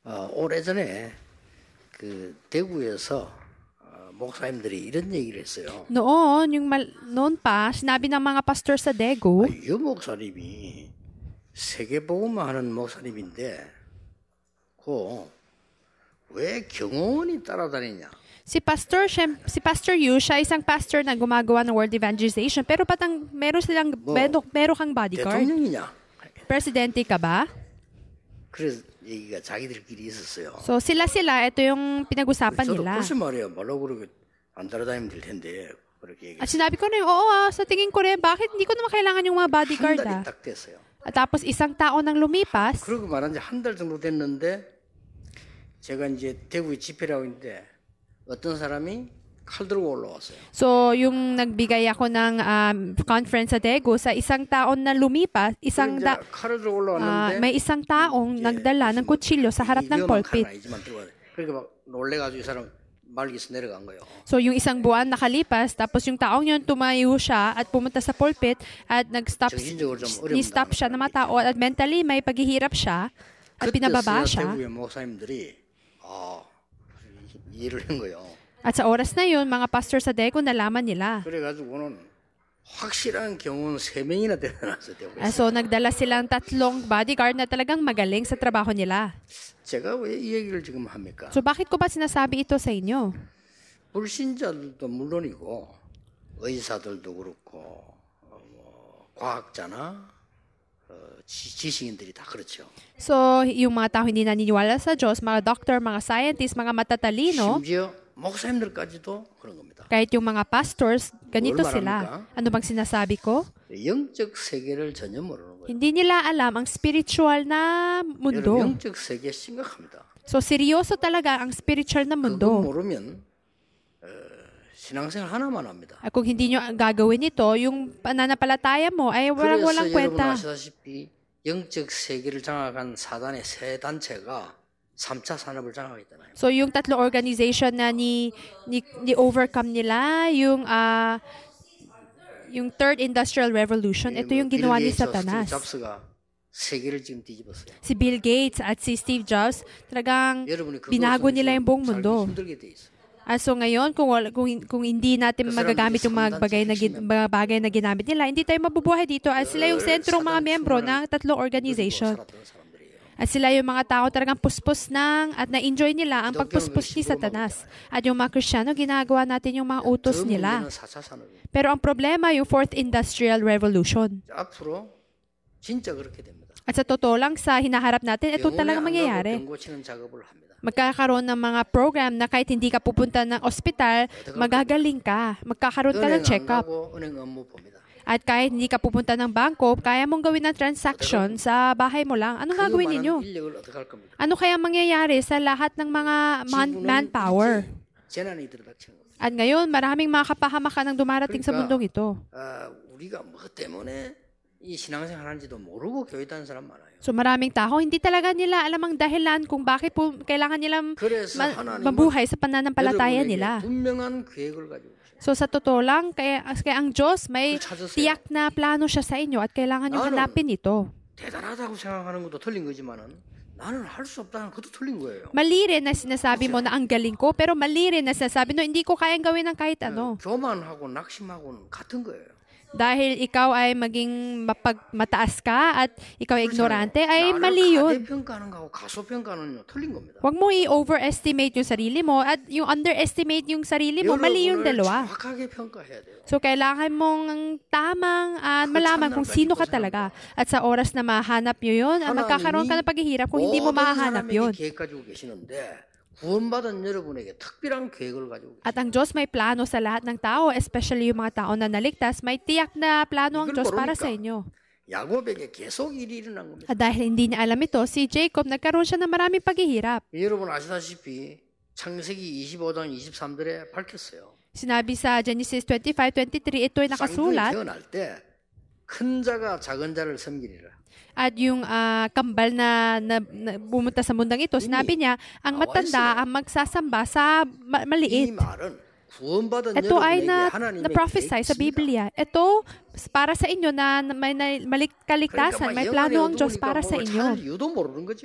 오래전에 그 대구에서 목사님들이 이런 얘기를 했어요. Noon pa, sinabi ng mga pastor sa Daegu, 이 목사님이 세계복음만 하는 목사님인데 왜 경호원이 따라다니냐? si Pastor Yu, siya isang pastor na gumagawa ng world evangelization, pero meron kang bodyguard. 대통령이냐? Presidente ka ba? 그래서 얘기가 자기들끼리 있었어요. So sila, ito yung pinag-usapan 저도 nila. 글쎄 말이에요. 말로 그렇게 안 따라다니면 될 텐데 그렇게 At 얘기했어요. sinabi ko na sa tingin ko rin, bakit hindi ko naman kailangan yung mga 한 bodyguard 달이 딱 됐어요. At tapos isang taon nang lumipas, 그러고 말한 지 한 달 정도 됐는데 제가 이제 대구에 집회를 하고 있는데 어떤 사람이 칼 들고 올라왔어요. so yung nagbigay ako ng conference sa Daegu, sa isang taon na lumipas, 칼을 들고 올라왔는데 may isang taong nagdala ng kutsilyo sa harap ng pulpit. 그러니까 막 놀래가지고 이 사람 말기에서 내려간 거예요. So yung isang buwan nakalipas, tapos yung taong yun tumayo siya at pumunta sa pulpit at ni-stop siya ng mga tao at mentally may paghihirap siya at pinababa siya. 대구의 목사님들이 이해를 한 거예요. At sa oras na yun, mga pastor sa Daegu nalaman nila. 그래가지고는 확실한 경우는 3명이나 데려놨어요. 대구에서. So nagdala silang 3 bodyguard na talagang magaling sa trabaho nila. 제가 왜 이 얘기를 지금 합니까? So bakit ko ba sinasabi ito sa inyo? 불신자들도 물론이고 의사들도 그렇고 과학자나 지식인들이 다 그렇죠. So yung mga tao hindi naniniwala sa Diyos, mga doctor, mga scientist, mga matatalino, 심지어 목사님들까지도 그런 겁니다. kahit yung mga pastors, ganito sila. Ano bang sinasabi ko? 영적 세계를 전혀 모르는 거예요. Hindi nila alam ang spiritual na 여러분 mundo. 영적 세계 심각합니다. So seryoso talaga ang spiritual na 그거 mundo. 모르면 신앙생활 하나만 합니다. At kung hindi nyo gagawin ito, yung pananampalataya mo ay walang 그래서 여러분 kwenta. 아시다시피 영적 세계를 장악한 사단의 세 단체가 3차 산업을 장악했잖아요. So yung 3 organization na ni overcome nila, yung Third Industrial Revolution, ito yung ginawa ni Satanas. 잡스가 세계를 지금 뒤집었어요. Si Bill Gates at si Steve Jobs, talagang 여러분이 binago nila yung buong mundo. 힘들게 돼 있어요. So ngayon, kung hindi natin magagamit yung mga bagay na ginamit nila, hindi tayo mabubuhay dito. At sila yung sentrong mga membro ng 3 organization. At sila yung mga tao talagang puspos at na-enjoy nila ang pagpuspos ni Satanas. At yung mga Kristiyano, ginagawa natin yung mga utos nila. Pero ang problema, yung 4th Industrial Revolution. 앞으로 진짜 그렇게 됩니다. At sa totoo lang, sa hinaharap natin, ito talagang mangyayari. Magkakaroon ng mga program na kahit hindi ka pupunta ng ospital, magagaling ka. Magkakaroon ka ng check-up. At kahit hindi ka pupunta ng bangko, kaya mong gawin ng transaction sa bahay mo lang. Anong gagawin ninyo? Ano kaya mangyayari sa lahat ng mga manpower? At ngayon, maraming mga kapahamakan ang dumarating sa mundong ito. 우리가 뭐 때문에 이 신앙생활 하는지도 모르고 교회 다니는 사람 많아요. So maraming tao, hindi talaga nila alam ang dahilan kung bakit po kailangan nilang mabuhay sa pananampalataya nila. 분명한 계획을 가지고 계세요. So sa totoo lang, kaya ang Diyos may tiyak na plano siya sa inyo at kailangan nyo hanapin ito. 대단하다고 생각하는 것도 틀린 거지만은 나는 할 수 없다는 것도 틀린 거예요. Mali rin na sinasabi mo na ang galing ko, pero mali rin na sinasabi no, hindi ko kayang gawin ng kahit ano. 교만하고 낙심하고는 같은 거예요. Dahil ikaw ay maging mataas ka at ikaw ay ignorante, ay mali yun. Huwag mo i-overestimate yung sarili mo at yung underestimate yung sarili mo, mali yung dalawa. So, kailangan mong tamang malaman kung sino ka talaga. At sa oras na mahanap nyo yun, magkakaroon ka ng paghihirap kung hindi mo mahanap yun. 구원받은 여러분에게 특별한 계획을 가지고 At ang Diyos may plano sa lahat ng tao, especially yung mga tao na naligtas, may tiyak na plano ang Diyos para sa inyo. 야곱에게 계속 일이 일어난 겁니다. At dahil hindi niya alam ito, si Jacob nagkaroon siya ng maraming paghihirap. 여러분 아시다시피 창세기 25장 23절에 밝혔어요. Sinabi sa Genesis 25:23, ito ay nakasulat. 쌍둥이 태어날 때 큰 자가 작은 자를 섬기리라. At yung kambal na bumunta sa mundang ito, sinabi niya, ang matanda ang magsasamba sa maliit. Ito ay na-prophesy sa Biblia. Ito, para sa inyo na may kaligtasan, may plano ang Diyos para sa inyo.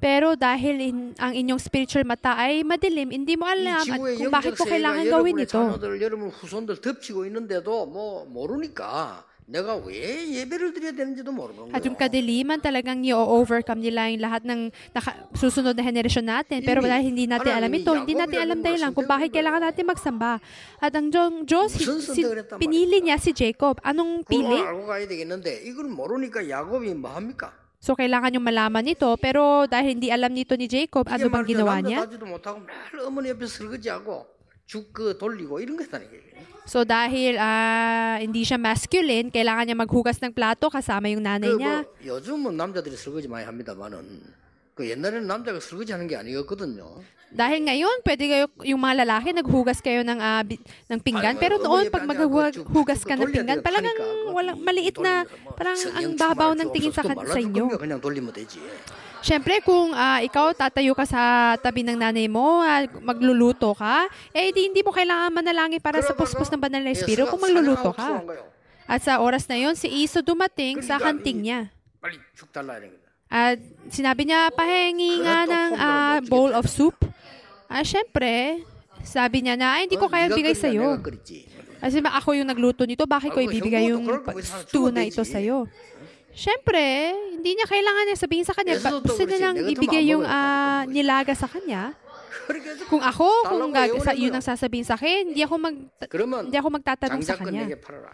Pero dahil ang inyong spiritual mata ay madilim, hindi mo alam at kung bakit ko kailangan gawin ito. 여러분 후손들 덮치고 있는데도 모르니까 내가 왜 예배를 드려야 되는지도 모르는 At yung 거예요. kadiliman talagang i-overcome nila yung lahat ng susunod na henerasyon natin. Pero dahil hindi natin alam ito, hindi natin alam dahilan kung bakit kailangan natin magsamba. At ang Diyos, pinili niya si Jacob. Anong pili? 알고 가야 되겠는데 이걸 모르니까 야곱이 뭐 합니까? So, kailangan yung malaman ito. Pero dahil hindi alam nito ni Jacob, ano bang ginawa niya? 남자다지도 못하고 날 어머니 옆에 설거지하고 죽 돌리고 이런 거 했다는 얘기예요. So, dahil hindi siya masculine, kailangan niya maghugas ng plato kasama yung nanay niya. 요즘은 남자들이 설거지 많이 합니다만은 그 옛날에는 남자가 설거지하는 게 아니었거든요. Dahil ngayon, pwede kayo, yung mga lalaki, naghugas kayo ng pinggan. Pero noon, pag maghugas ka ng pinggan, talagang maliit na, parang ang babaw ng tingin sa inyo. 그냥 돌리면 되지. Siyempre, kung ikaw tatayo ka sa tabi ng nanay mo, magluluto ka, hindi mo kailangan manalangin para sa puspos ng banal na espiritu kung magluluto ka. At sa oras na yon, si Iso dumating sa hunting niya. 빨리 죽 달라 이런 거. At sinabi niya, pahingi nga ng bowl of soup. Siyempre, sabi niya na, hindi ko kaya bigay sa'yo. Kasi ako yung nagluto nito, bakit ko ibibigay yung stew na ito sa'yo? Siyempre, hindi niya kailangan niya sabihin sa kanya. Gusto niya lang ibigay yung nilaga sa kanya. Kung yun ang sasabihin sa akin, hindi ako magtatanong sa kanya.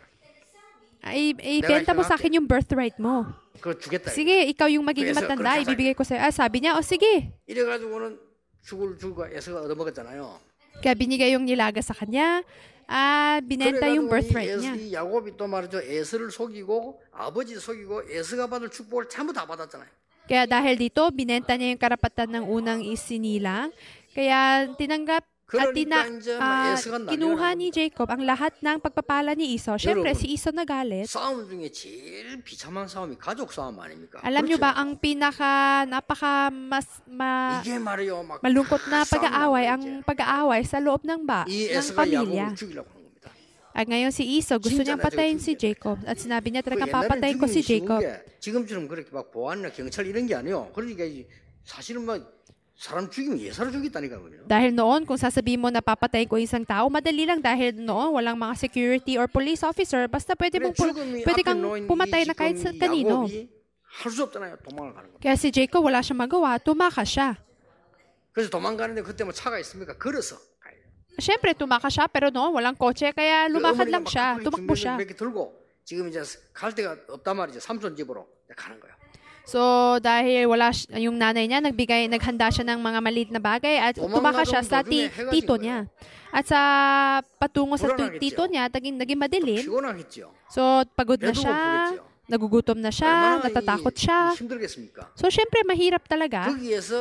Ibenta mo sa akin yung birthright mo. Sige, ikaw yung magiging matanda, ibibigay ko sa'yo. Sabi niya, sige. 이래가지고는 죽을 에서가 얻어먹었잖아요. Kaya binigay yung nilaga sa kanya. Binenta yung birthright niya. 야곱이 또 말이죠. 에서를 속이고 아버지 속이고 에서가 받을 축복을 전부 다 받았잖아요. Kaya dahil dito, binenta niya yung karapatan ng unang isinilang. Kaya tinanggap at kinuha ni Jacob ang lahat ng pagpapala ni Esau. Siyempre, si Esau nagalit. 싸움 중에 제일 비참한 싸움이 가족 싸움 아닙니까? Alam niyo ba, ang 이게 말이요. 막 malungkot na pag-aaway, ang pag-aaway sa loob ng pamilya. At ngayon si Esau, gusto niyang patayin si Jacob. At sinabi niya talagang papatayin ko si Jacob. 지금처럼 그렇게 막 보안이나 경찰 이런 게 아니에요. 그러니까 사실은 막 사람 죽이면 예사로 죽였다니까요. Dahil noon, kung sasabihin mo na papatayin ko isang tao, madali lang dahil noon walang mga security or police officer. Basta pwede kang pumatay na kahit sa kanino. Kaya si Jacob wala siyang magawa, tumakas siya. 그래서 도망가는데 그때 뭐 차가 있습니까? 걸어서. Siyempre, tumakas siya, pero noon walang kotse, kaya lumakad lang siya, tumakbo siya. 들고 지금 이제 갈 데가 없단 말이죠. 삼촌 집으로 가는 거예요. So, dahil wala yung nanay niya, naghanda siya ng mga maliit na bagay at tumakas siya sa tito niya. At sa patungo sa tito niya, naging madilim. So, pagod na siya, nagugutom na siya, natatakot siya. So, syempre, mahirap talaga.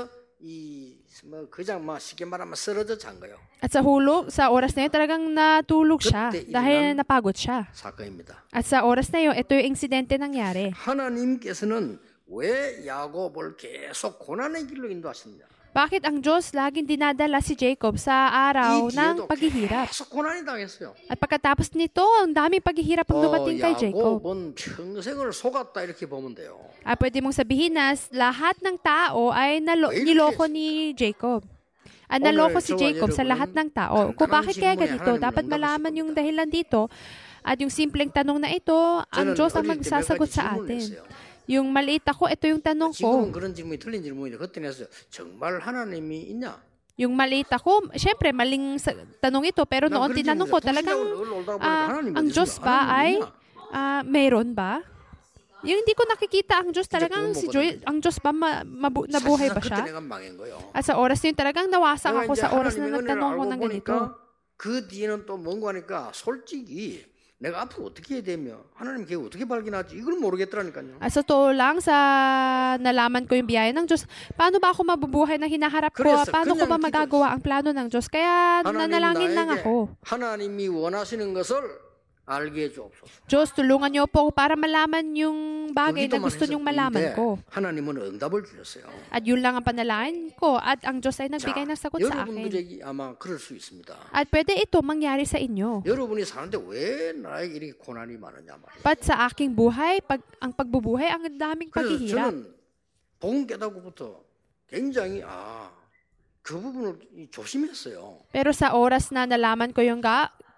At sa oras na yun, talagang natulog siya dahil napagod siya. At sa oras na yun, ito yung insidente nangyari. 하나님께서는 왜 야곱을 계속 고난의 길로 인도하시느냐? Bakit ang Diyos laging dinadala si Jacob sa araw ng paghihirap? 계속 고난이 당했어요. At pagkatapos nito, ang daming paghihirap ang dumating kay Jacob. 야곱은 평생을 속았다 이렇게 보면 돼요. Pwede mong sabihin na lahat ng tao ay niloko ni Jacob. Naloko si Jacob sa lahat ng tao. Kung bakit kaya ganito, dapat malaman yung dahilan dito. At yung simpleng tanong na ito, ang Diyos ang magsasagot sa atin. Yung maliit ako, ito yung tanong ko. 지금은 그런 질문이 틀린 질문인데 그때는 했어요. 정말 하나님이 있냐? Yung maliit ako, syempre maling tanong ito, pero noon tinanong ko talagang ang Diyos ba ay mayroon ba? Yung hindi ko nakikita ang Diyos talagang ang Diyos ba nabuhay ba siya? At sa oras na yun talagang nawasak ako sa oras na nagtanong ko ng ganito. 그 뒤에는 또 뭔가 하니까 솔직히 내가 앞으로 어떻게 해야 되며 하나님 계획 어떻게 발견하지 이걸 모르겠더라니까요. Sa totoo lang, sa nalaman ko yung biyaya ng Diyos, paano ba ako mabubuhay na hinaharap ko? Paano ko ba magagawa ang plano ng Diyos? Kaya nanalangin lang ako. 하나님이 원하시는 것을 알게 해주옵소서. Diyos, tulungan niyo po para malaman yung bagay na gusto niyong malaman ko. 하나님은 응답을 주셨어요. At yun lang ang panalangin ko at ang Diyos ay nagbigay ng sagot sa akin. 여러분들에게 아마 그럴 수 있습니다. At pwede ito mangyari sa inyo. 여러분이 사는데 왜 나에게 이렇게 고난이 많으냐 말이에요. But sa aking buhay, ang pagbubuhay, ang daming 그래서 paghihirap. 저는 복음 깨닫고부터 굉장히 그 부분을 조심했어요. Pero sa oras na nalaman ko yung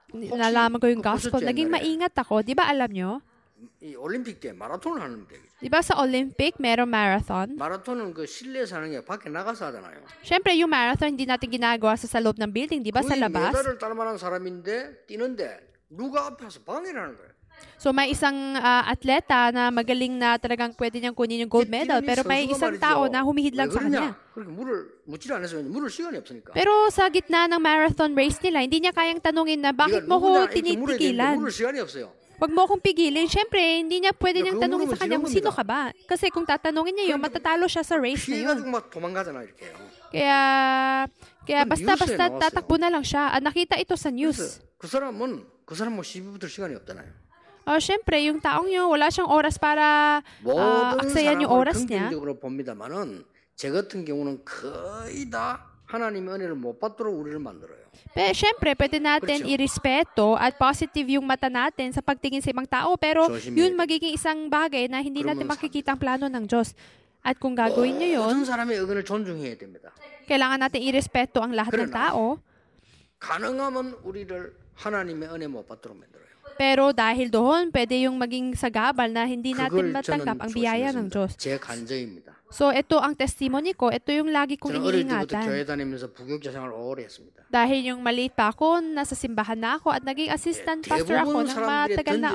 gospel, naging maingat ako. Di ba alam nyo? 이 올림픽 때 마라톤을 하는데 Di ba sa Olympic, merong marathon? 마라톤은 그 실내에서 하는 게 밖에 나가서 하잖아요. Siyempre, yung marathon, hindi natin ginagawa sa loob ng building. Di ba sa labas? 메달을 딸 만한 사람인데 뛰는데 누가 앞에서 방해를 하는 거예요. So may isang atleta na magaling na talagang pwede niyang kunin yung gold medal, pero may isang tao na humihid lang sa kanya. 그렇게 물을 묻질 않아서 물을 시간이 없으니까. Pero sa gitna ng marathon race nila, hindi niya kayang tanungin na bakit mo ko tinitigilan? 물을 시간이 없어요. Wag mo akong pigilin. Siyempre, hindi niya pwede niyang tanungin sa kanya kung sino ka ba. Kasi kung tatanungin niya yun, matatalo siya sa race na yun. 막 도망가잖아 이렇게. Kaya basta tatakbo na lang siya. Nakita ito sa news. 그 사람은 시비 붙을 시간이 없잖아요. Siyempre, yung taong yun, wala siyang oras para aksayan yung oras niya. 긍정적으로 봅니다만은 제 같은 경우는 거의 다 하나님의 은혜를 못 받도록 우리를 만들어요. Pero syempre, pwede natin irespeto at positive yung mata natin sa pagtingin sa ibang tao, pero yun magiging isang bagay na hindi natin makikita ang plano ng Diyos. At kung gagawin nyo yun, 모든 사람의 의견을 존중해야 됩니다. kailangan natin irespeto ang lahat ng tao. 가능하면 우리를 하나님의 은혜 못 받도록 만들어요. Pero dahil doon, pwede yung maging sagabal na hindi natin matanggap ang biyaya ng Diyos. 제 간증입니다. So, ito ang testimony ko. Ito yung lagi kong 저는 어릴 때부터 iniingatan. 교회 다니면서 부교육자 생활을 오래 했습니다. Dahil yung maliit pa ako, nasa simbahan na ako at naging assistant pastor ako ng matagal na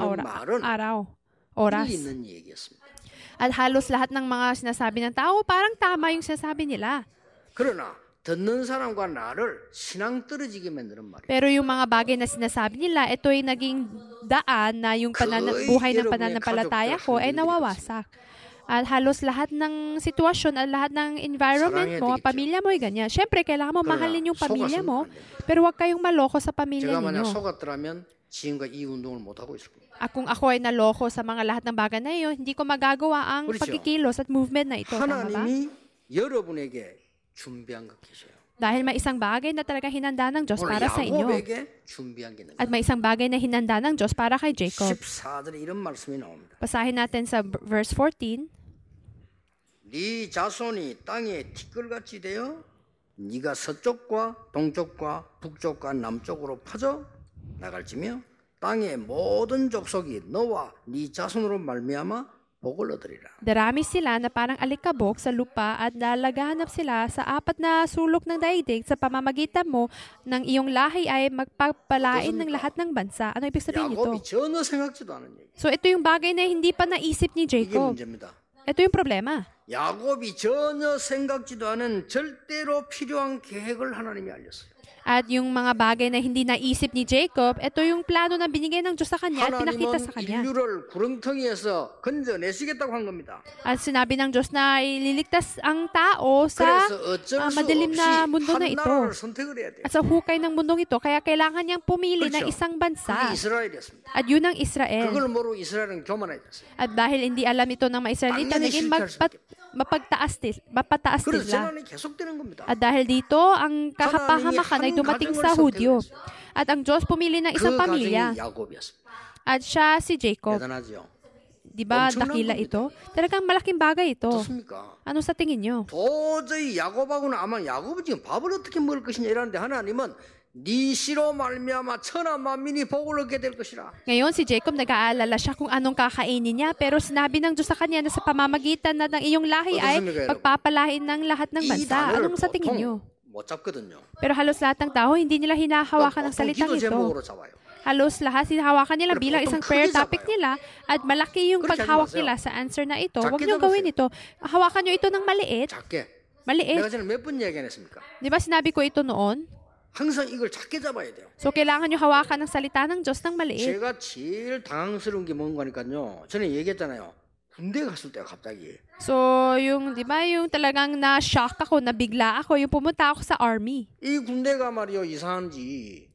oras. 있는 얘기였습니다. At halos lahat ng mga sinasabi ng tao, parang tama yung sinasabi nila. 그러나 듣는 사람과 나를 신앙 떨어지게 만드는 말이에요. Pero yung mga bagay na sinasabi nila, ito ay naging daan na yung buhay ng pananampalataya ko ay nawawasak. At halos lahat ng sitwasyon at lahat ng environment mo, pamilya mo ay ganyan. Siyempre, kailangan mo mahalin yung pamilya mo, pero huwag kayong maloko sa pamilya 제가 만약 ninyo. 속았더라면 지금과 이 운동을 못 하고 있을 겁니다. Kung ako ay naloko sa mga lahat ng bagay na yun, hindi ko magagawa ang pagkikilos at movement na ito. Tama ba? 하나님이 여러분에게 준비한 것 계셔요. Dahil may isang bagay na talaga hinanda ng Diyos para sa inyo. 야곱에게 준비한 게 있는 At may isang bagay na hinanda ng Diyos para kay Jacob. 14절에 이런 말씀이 나옵니다. Basahin natin sa verse 14. 네 자손이 땅에 티끌같이 되어 네가 서쪽과 동쪽과 북쪽과 남쪽으로 퍼져 나갈지며 땅의 모든 족속이 너와 네 자손으로 말미암아 복을 얻으리라. Darami sila na parang alikabok sa lupa at lalagahanap sila sa apat na sulok ng daigdig sa pamamagitan mo ng iyong lahi ay magpapalain ng lahat ng bansa. Ano ibig sabihin nito? 야곱이 전혀 생각지도 않은 얘기. So ito yung bagay na hindi pa naisip ni 이게 Jacob. 문제입니다. Ito yung problema. 야곱이 전혀 생각지도 않은 절대로 필요한 계획을 하나님이 알렸어요. At yung mga bagay na hindi naisip ni Jacob, ito yung plano na binigay ng Diyos sa kanya at pinakita sa 하나님은 kanya. 인류를 구렁텅이에서 건져내시겠다고 한 겁니다. At sinabi ng Diyos na ililigtas ang tao sa 그래서 어쩔 수 madilim 없이 na mundo na 한 ito. 나라를 선택을 해야 돼요. At sa hukay ng mundong ito, kaya kailangan niyang pumili ng 그렇죠. isang 그게 bansa. 이스라엘이었습니다. At yun ang Israel. 그걸 모르고 이스라엘은 교만해졌어요. At dahil hindi alam ito ng mga Israelita, 당연히 naging 실패할 수밖에 mapataas 그래서 nila. 재난이 계속되는 겁니다. At dahil dito, ang kakapahamakan ay dumating sa Hudyo. At ang Diyos pumili ng isang 그 pamilya. 가정이 야곱이었습니다. At siya si Jacob. 대단하죠. Di ba 엄청난 dakila 겁니다. ito? Talagang malaking bagay ito. 어떻습니까? Ano sa tingin nyo? 도저히 야곱하고는 아마 야곱은 지금 밥을 어떻게 먹을 것이냐 이러는데 하나님은 네 씨로 말미암아 천하 만민이 복을 얻게 될 것이라. Ngayon, si Jacob nag-aalala siya kung anong kakainin niya, pero sinabi ng Diyos sa kanya na sa pamamagitan na ng iyong lahi ay pagpapalain ng lahat ng 이 bansa. 단어를 Anong sa tingin nyo? 보통 못 잡거든요. Pero halos lahat ng tao, hindi nila hinahawakan ng 보통 salitang 기도 ito. 제목으로 잡아요. Halos lahat hinahawakan nila bilang 보통 isang prayer 크게 topic 잡아요. nila at malaki yung 그렇게 하지 paghawak 마세요. nila sa answer na ito. Huwag 작게 nyo gawin ito. Hawakan nyo ito ng maliit. 작게. Maliit. 내가 전에 몇 번 이야기 안 했습니까? Di ba sinabi ko ito noon? 항상 이걸 작게 잡아야 돼요. So, kailangan nyo hawakan ng salita ng Diyos ng maliit. 제가 제일 당황스러운 게 뭔가니까요. 전에 얘기했잖아요. 군대 갔을 때요, 갑자기. So, yung, di ba, yung talagang na-shock ako, nabigla ako, yung pumunta ako sa army. 이 군대가 말이요, 이상한지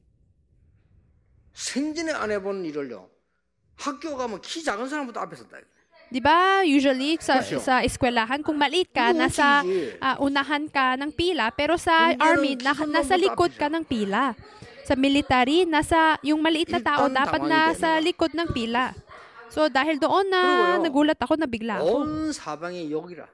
생전에 안 해본 일을요. 학교 가면 키 작은 사람부터 앞에 섰다. Di ba, usually sa Kasi, sa eskwelahan, kung maliit ka, Oo, nasa sige. unahan ka ng pila, pero sa Hindi army, lang, kisan nasa lang likod matapos ka ng pila. Sa military, yung maliit na tao Iltan dapat tawagin nasa din, likod ng pila. So, dahil doon na 그리고요, nagulat ako, nabigla ako. 온 사방이 욕이라.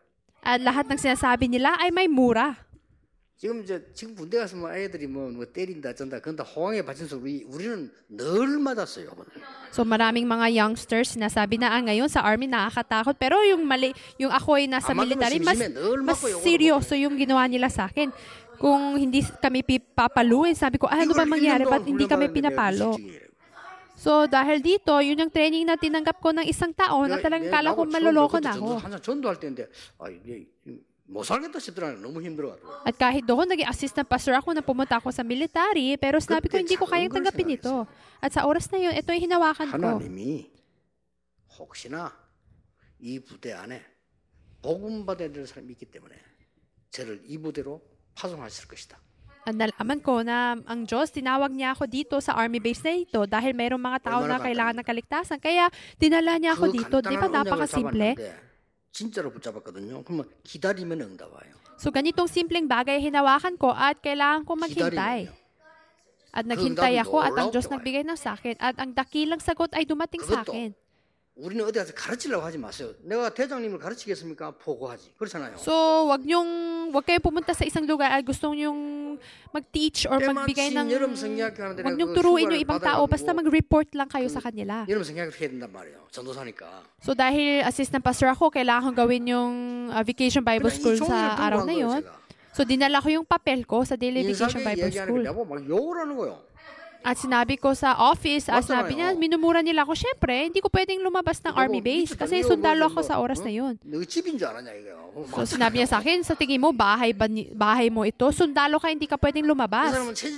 At lahat ng sinasabi nila ay may mura. 지금 군대 가서 뭐 애들이 뭐 때린다 쩐다 그런데 호황에 받쳐서 우리는 늘 맞았어요. So maraming mga youngsters sinasabi na ngayon sa army nakakatakot pero yung ako ay nasa military mas seryoso yung ginawa nila sa akin. Kung hindi kami papaluin, sabi ko, ano ba mangyari? Ba't hindi kami pinapalo? So dahil dito, yun yung training na tinanggap ko ng 1 taon na talagang kala ko maloloko na ako. 전도할 때인데 못 살겠다 싶더라고요. 너무 힘들어가지고. At kahit doon, naging assistant pastor ako na pumunta ako sa military, pero sinabi ko, hindi ko kayang tanggapin ito. At sa oras na yun, ito yung hinawakan ko. 하나님이 혹시나 이 부대 안에 복음 받아야 될 사람이 있기 때문에 저를 이 부대로 파송하실 것이다. At nalaman ko na ang Diyos, tinawag niya ako dito sa army base na ito dahil mayroong mga tao na kailangan ng kaligtasan. Kaya dinala niya ako dito. Di ba napakasimple? 진짜로 붙잡았거든요. 그러면 기다리면 응답 와요. So ganitong simpleng bagay hinawakan ko at kailangan ko maghintay. At naghintay ako at ang Diyos nagbigay ng sa akin at ang dakilang sagot ay dumating sa akin. 우리는 어디 가서 가르치려고 하지 마세요. 내가 대장님을 가르치겠습니까? 보고하지. 그렇잖아요. So wag kayong pumunta sa isang lugar at gusto nyong mag-teach or magbigay ng wag nyong turuin yung ibang tao basta mag-report lang kayo sa kanila. 여러분 생각을 해야 된단 말이에요. 전도사니까. So dahil assistant pastor ako, kailangan kong gawin yung vacation Bible school sa araw na yon. So dinala ko yung papel ko sa daily vacation Bible school. 막 욕을 하는 거예요. At sinabi ko sa office, sabi niya, minumura nila ako. Siyempre, hindi ko pwedeng lumabas ng army base kasi sundalo ako sa oras na yun. So sinabi niya sa akin, sa tingin mo, bahay mo ito? Sundalo ka, hindi ka pwedeng lumabas.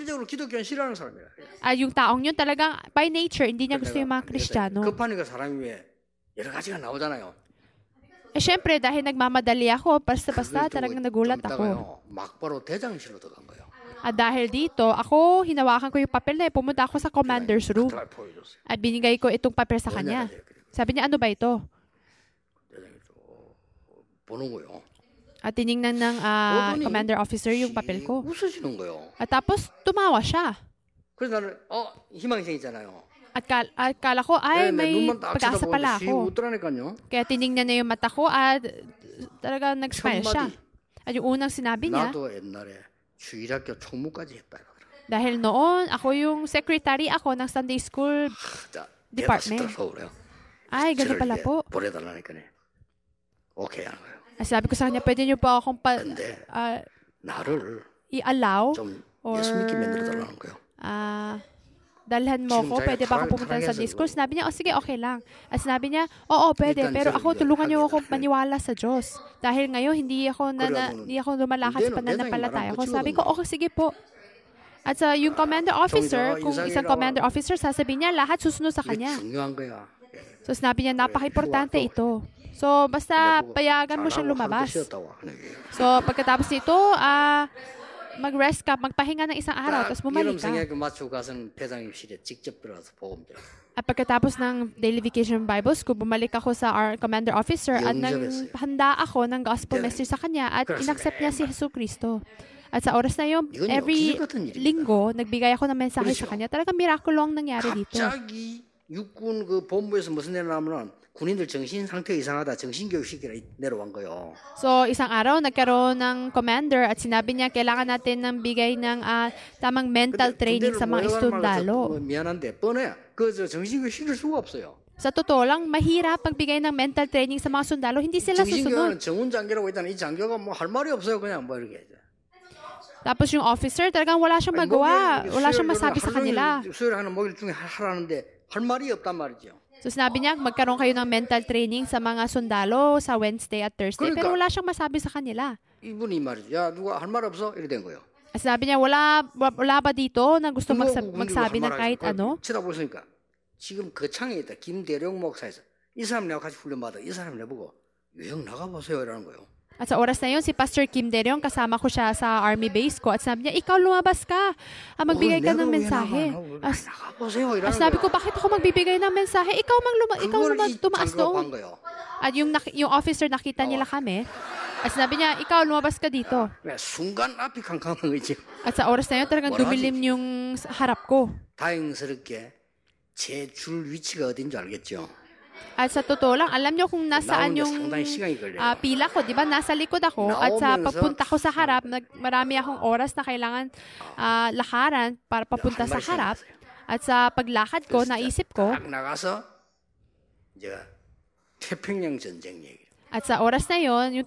At yung taong yun talagang, by nature, hindi niya gusto yung mga Kristiyano. Eh syempre, dahil nagmamadali ako, basta-basta talagang nagulat ako. At dahil dito, ako, hinawakan ko yung papel na pumunta ako sa commander's room. At binigay ko itong papel sa kanya. Sabi niya, ano ba ito? At tiningnan ng commander officer yung papel ko. At tapos, tumawa siya. At kala ko, ay, may pag-asa pala ako. Kaya tiningnan na yung mata ko at talaga nag-smile siya. At yung unang sinabi niya, 주일학교 총무까지 했다. dahil noon, ako yung secretary ako ng Sunday School Department. Ay, gano'n pala po. Okay. Sabi ko sa kanya, pwede niyo pa akong i-allow or dalhan mo ko, pwede ba ako pumunta sa Sunday School? Sinabi niya, sige, okay lang. At sinabi niya, oo, pwede, pero ako, tulungan niyo ako maniwala sa Diyos. Dahil ngayon, hindi ako lumalakad sa pananampalataya ko. Sabi ko, okay, sige po. At sa yung commander officer, kung isang commander officer, sasabihin niya, lahat susunod sa kanya. So, sinabi niya, napaka-importante ito. So, basta payagan mo siyang lumabas. So, pagkatapos nito, mag-rest ka, magpahinga ng 1 araw, tapos bumalik ka. At pagkatapos ng daily vacation Bible school, bumalik ako sa our commander officer at handa ako ng gospel message sa kanya at inaccept niya si Jesucristo. At sa oras na yun, every linggo, nagbigay ako ng mensahe sa kanya. Talagang mirakulo ang nangyari dito. 갑자기 육군 그 본부에서 무슨 일 나면은 군인들 정신 상태 이상하다. 정신교육 시키라 내려온 거요. So, isang araw, nagkaroon ng commander at sinabi niya, kailangan natin ng bigay ng tamang mental training sa mga estudalo. 미안한데 뻔해. 그저 정신교육 시킬 수가 없어요. Sa totoo lang, mahirap pagbigay ng mental training sa mga sundalo. Hindi sila susunod. 정신교육은 정훈 장교라고 있다는 이 장교가 뭐 할 말이 없어요. 그냥 뭐 이렇게. Tapos yung officer, talagang wala siyang magawa. Wala siyang masabi sa kanila. 수혈하는 목요일 중에 하라는데 할 말이 없단 말이죠. So sinabi niya, magkaroon kayo ng mental training sa mga sundalo sa Wednesday at Thursday. Pero wala siyang masabi sa kanila. 이분이 말이죠. 야, 누가 할 말 없어? 이렇게 된 거예요. Sabi niya, wala ba dito na gusto magsabi ng kahit ano? 쳐다보시니까 지금 거창에 있다. 김대룡 목사에서 이 사람 내가 같이 훈련받아. 이 사람 내보고 유형 나가보세요. 이라는 거예요. At sa oras na yun, si Pastor Kim Deryong, kasama ko siya sa army base ko. At sabi niya, ikaw lumabas ka. Magbigay ka ng mensahe. Sabi ko, bakit ako magbibigay ng mensahe? Ikaw tumaas doon. At yung officer, nakita nila kami. At sabi niya, ikaw lumabas ka dito. At sa oras na yun, talagang dumilim yung harap ko. 다행스럽게 제 줄 위치가 어딘지 알겠죠? At sa totoo lang, alam nyo kung nasaan 나오는데 yung 상당히 시간이 걸려요. pila ko, di ba? Nasa likod ako. At sa 나오면서 papunta ko sa harap, marami akong oras na kailangan lakaran para papunta sa harap. At sa paglakad ko, naisip ko, 딱 나가서 이제 태평양 전쟁 얘기. at sa oras na yon, yung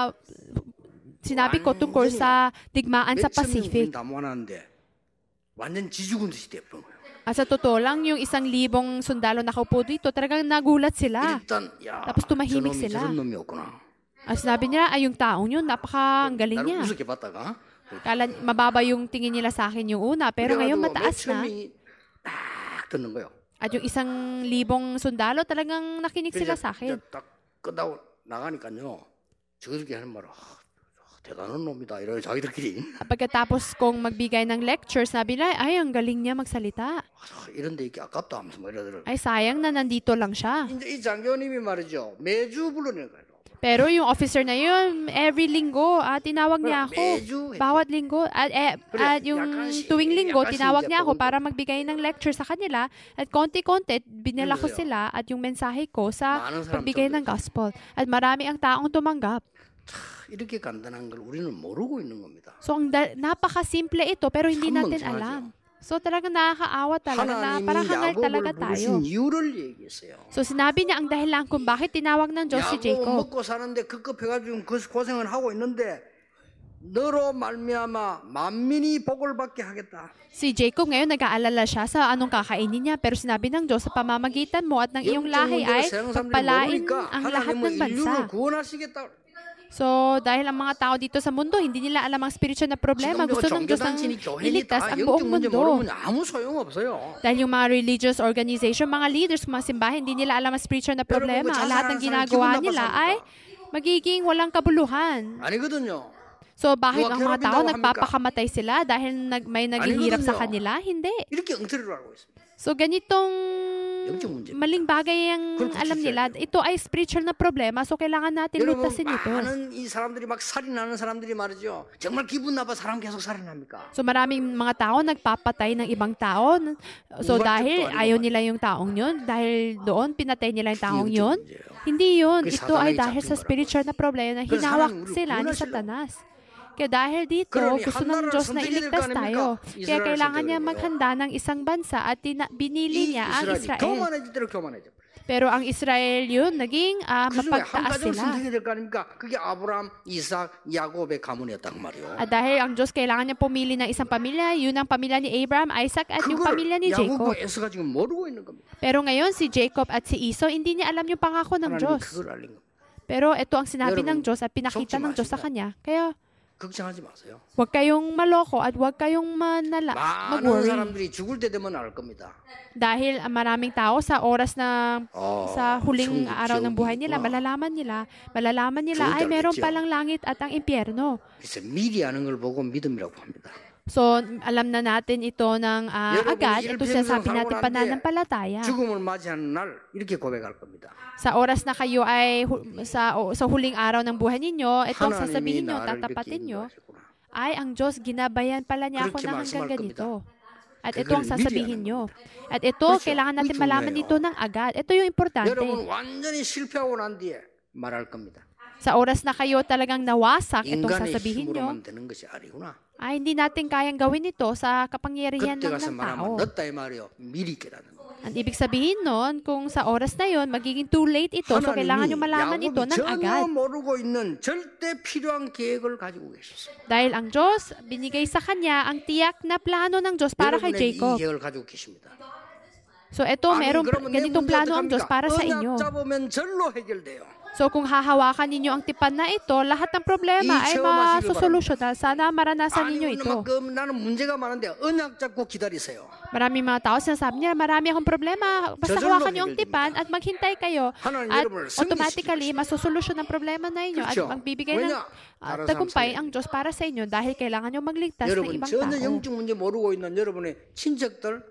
sinabi ko tungkol sa digmaan sa Pacific. 담원하는데 완전 지죽은 듯이 돼버린 거예요. At sa totoo lang, yung 1,000 sundalo nakaupo dito, talagang nagulat sila. 일단 야, Tapos tumahimik sila. 저런 놈이었구나. At sinabi niya, ay yung taong yun, ang galing 나를 niya. 우습게 봤다가 Kala, mababa yung tingin nila sa akin yung una, pero ngayon mataas na. 딱 듣는 거예요. At yung 1,000 sundalo, talagang nakinig sila sa akin. 딱 끝나고 나가니까요. 저들끼리 하는 말은 대단한 놈이다. 이런 자기들끼리. Pagkatapos kong magbigay ng lecture, sabi nila, ay, ang galing niya magsalita. 이런 데 있기 아깝다 하면서 뭐 이러더라고요. Ay, sayang na nandito lang siya. 이제 이 장교님이 말이죠. 매주 불러내는 거예요. Pero yung officer na yun, every linggo, tinawag niya ako. Bawat linggo. At yung tuwing linggo, tinawag niya ako para magbigay ng lecture sa kanila. At konti-konti, binila ko sila at yung mensahe ko sa pagbigay ng gospel. At marami ang taong tumanggap. 이렇게 간단한 걸 우리는 모르고 있는 겁니다. So, napaka-simple ito, pero hindi natin alam. So, talagang nakakaawa talaga na parang hangal talaga tayo. 이유를 얘기했어요. So, sinabi niya ang dahilan kung bakit tinawag ng Diyos si Jacob. 먹고 사는데 급급해가지고 그 고생을 하고 있는데 너로 말미암아 만민이 복을 받게 하겠다. Si Jacob ngayon nag-aalala siya sa anong kakainin niya, pero sinabi ng Diyos sa pamamagitan mo at ng iyong lahi ay pagpalain ang lahat ng bansa. So, dahil ang mga tao dito sa mundo, hindi nila alam ang spiritual na problema. Gusto ng Diyos ang iligtas ang buong mundo. Dahil yung mga religious organization, mga leaders, mga simbahan, hindi nila alam ang spiritual na problema. Lahat ng ginagawa nila ay magiging walang kabuluhan. So, bakit ang mga tao nagpapakamatay sila dahil may naghihirap sa kanila? Hindi. So, ganitong maling bagay ang alam nila. Ito ay spiritual na problema. So, kailangan natin lutasin ito. So, maraming mga tao nagpapatay ng ibang tao. So, dahil ayaw nila yung taong yun, dahil doon pinatay nila yung taong yun, hindi yun. Ito ay dahil sa spiritual na problema na hinawak sila ni Satanas. Kaya dahil dito, gusto ng Diyos na iligtas tayo. Kaya kailangan niya maghanda ng isang bansa at binili niya ang Israel. Pero ang Israel yun, naging mapagtaas sila. At dahil ang Diyos kailangan niya pumili ng isang pamilya, yun ang pamilya ni Abraham, Isaac at yung pamilya ni Jacob. Pero ngayon, si Jacob at si Esau, hindi niya alam yung pangako ng Diyos. Pero ito ang sinabi ng Diyos at pinakita ng Diyos sa kanya. Kaya, 걱정하지 마세요. huwag kayong maloko at huwag kayong mag-worry. 사람들이 죽을 때 되면 알 겁니다. Dahil maraming tao sa oras na sa huling araw ng buhay nila, malalaman nila ay meron palang langit at ang impyerno. 그래서 미리 아는 걸 보고 믿음이라고 합니다. So, alam na natin ito ng agad. Ito sinasabi natin pananampalataya. 죽음을 맞이하는 날 이렇게 고백할 겁니다. Sa oras na kayo ay sa huling araw ng buhay ninyo, itong sasabihin nyo, tatapatin nyo, ay ang Diyos, ginabayan pala niya ako ng hanggang ganito. At ito ang sasabihin nyo. At ito, kailangan natin malaman dito ng agad. Ito yung importante. 여러분 완전히 실패하고 난 뒤에 말할 겁니다. Sa oras na kayo talagang nawasak, itong sasabihin nyo, 힘으로만 되는 것이 아니구나. ay hindi natin kayang gawin ito sa kapangyarihan 그때 ng 가서 tao. 말하면 늦다 이 말이요. 미리 깨닫는 거. Ang ibig sabihin nun, kung sa oras na yon magiging too late ito, so kailangan nyo malaman ito ng agad. 전혀 모르고 있는 절대 필요한 계획을 가지고 계셨어요. Dahil ang Diyos, binigay sa kanya ang tiyak na plano ng Diyos para kay Jacob. 이 계획을 가지고 계십니다. So ito, merong ganitong plano ang Diyos para sa inyo. 잡으면 절로 해결돼요. So kung hahawakan ninyo ang tipan na ito, lahat ng problema ay masusolusyonan. Sana maranasan ninyo ito. 나는 문제가 많은데 언약 잡고 기다리세요. Maraming mga tao sinasabi niya, marami akong problema. Basta hawakan niyo ang tipan at maghintay kayo. At automatically, masusolusyon ang problema na inyo. At magbibigay ng tagumpay ang Diyos para sa inyo dahil kailangan niyo magligtas ng ibang tao. 전혀 영적 문제 모르고 있는 여러분의 친척들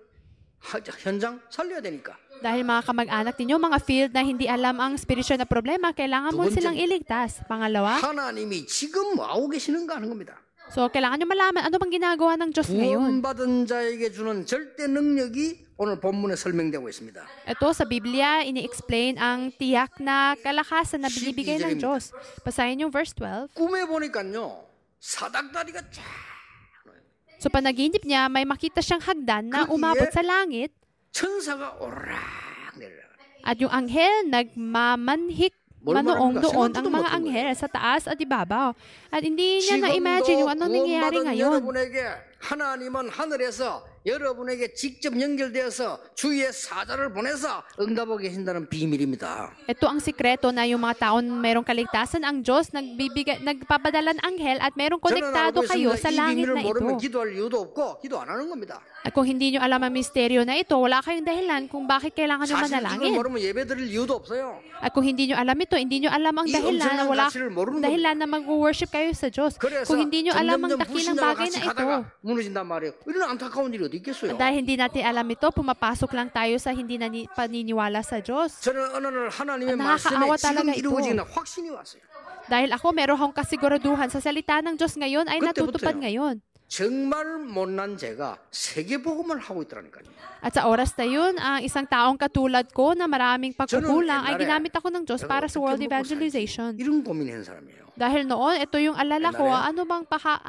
현장 살려야 되니까. Dahil mga kamag-anak ninyo, mga field na hindi alam ang spiritual na problema, kailangan mo silang iligtas. Pangalawa, 하나님이 지금 뭐 하고 계시는가 하는 겁니다. So, kailangan nyo malaman ano bang ginagawa ng Diyos ngayon. 구원받은 자에게 주는 절대 능력이 오늘 본문에 설명되고 있습니다. Ito sa Biblia, ini-explain ang tiyak na kalakasan na binibigay ng Diyos. Basahin yung verse 12. 꿈에 보니까요, 사닥다리가 쫙. So, panaginip niya, may makita siyang hagdan na umabot sa langit 천사가 오르락 내리락. at yung anghel nagmamanhik manoong doon ang mga anghel sa taas at ibabaw. At hindi niya na-imagine yung ano nangyayari ngayon. 하나님은 하늘에서 여러분에게 직접 연결되어서 주의 사자를 보내서 응답하고 계신다는 비밀입니다. Ito ang sikreto na yung mga taon mayroong kaligtasan ang Diyos nagpapadala ng anghel at mayroong konektado kayo sa langit na ito. 기도할 이유도 없고 기도 안 하는 겁니다. At kung hindi nyo alam ang misteryo na ito, wala kayong dahilan kung bakit kailangan nyo manalangin. 사실 이걸 모르면 예배드릴 이유도 없어요. At kung hindi nyo alam ito, hindi nyo alam ang dahilan, wala dahilan na mag-worship kayo sa Diyos. Kung hindi nyo alam ang dakilang bagay na ito, 무너진단 말이에요. 이런 안타까운 일이 어디 있겠어요? dahil hindi natin alam ito, pumapasok lang tayo sa hindi paniniwala sa Diyos. 저는 어느 날 하나님의 말씀에 nakakaawa 지금 talaga ito. 이루어지는 확신이 왔어요. Dahil ako, meron akong kasiguraduhan sa salita ng Diyos ngayon ay natutupad ngayon. 정말 못난 제가 세계복음을 하고 있더라니까요. At sa oras na yun, ang isang taong katulad ko na maraming pagkukulang ay ginamit ako ng Diyos para sa world evangelization. 이런 고민한 사람이에요. Dahil noon, ito yung alala ko, ano bang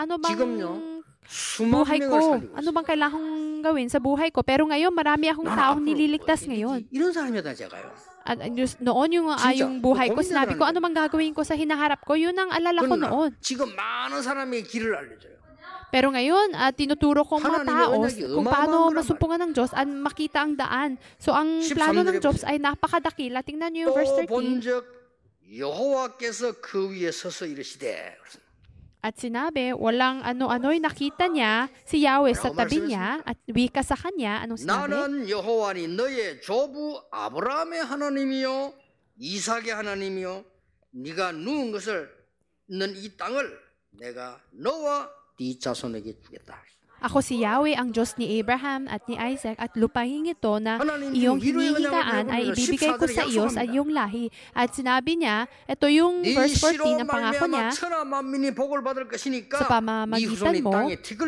buhay ko? Ano bang kailangan kong gawin sa buhay ko? Pero ngayon, marami akong taong nililigtas ngayon. 이런 사람이다 제가요. At noon yung buhay ko, sinabi ko, ano bang gagawin ko sa hinaharap ko? Yun ang alala ko noon. 지금 많은 사람의 길을 알려줘요. Pero ngayon, tinuturo ko mga tao kung paano masumpungan ng Diyos at makita ang daan. So, ang plano ng Diyos ay napakadakila. Tingnan niyo yung verse 13. 본적 여호와께서 그 위에 서서 이르시되. At sinabi, walang ano-ano'y nakita niya si Yahweh sa tabi niya at wika sa kanya. Anong sinabi? 나는 여호와니 너의 조부 아브라함의 하나님이요 이삭의 하나님이요 네가 누운 것을 는 이 땅을 내가 너와 네 자손에게 주겠다. Ako si Yahweh, ang Diyos ni Abraham at ni Isaac, at lupahin ito na iyong hinihigaan ay ibibigay ko sa iyo sa iyong lahi. At sinabi niya, ito yung verse 14 ang pangako niya, sa pamamagitan mo,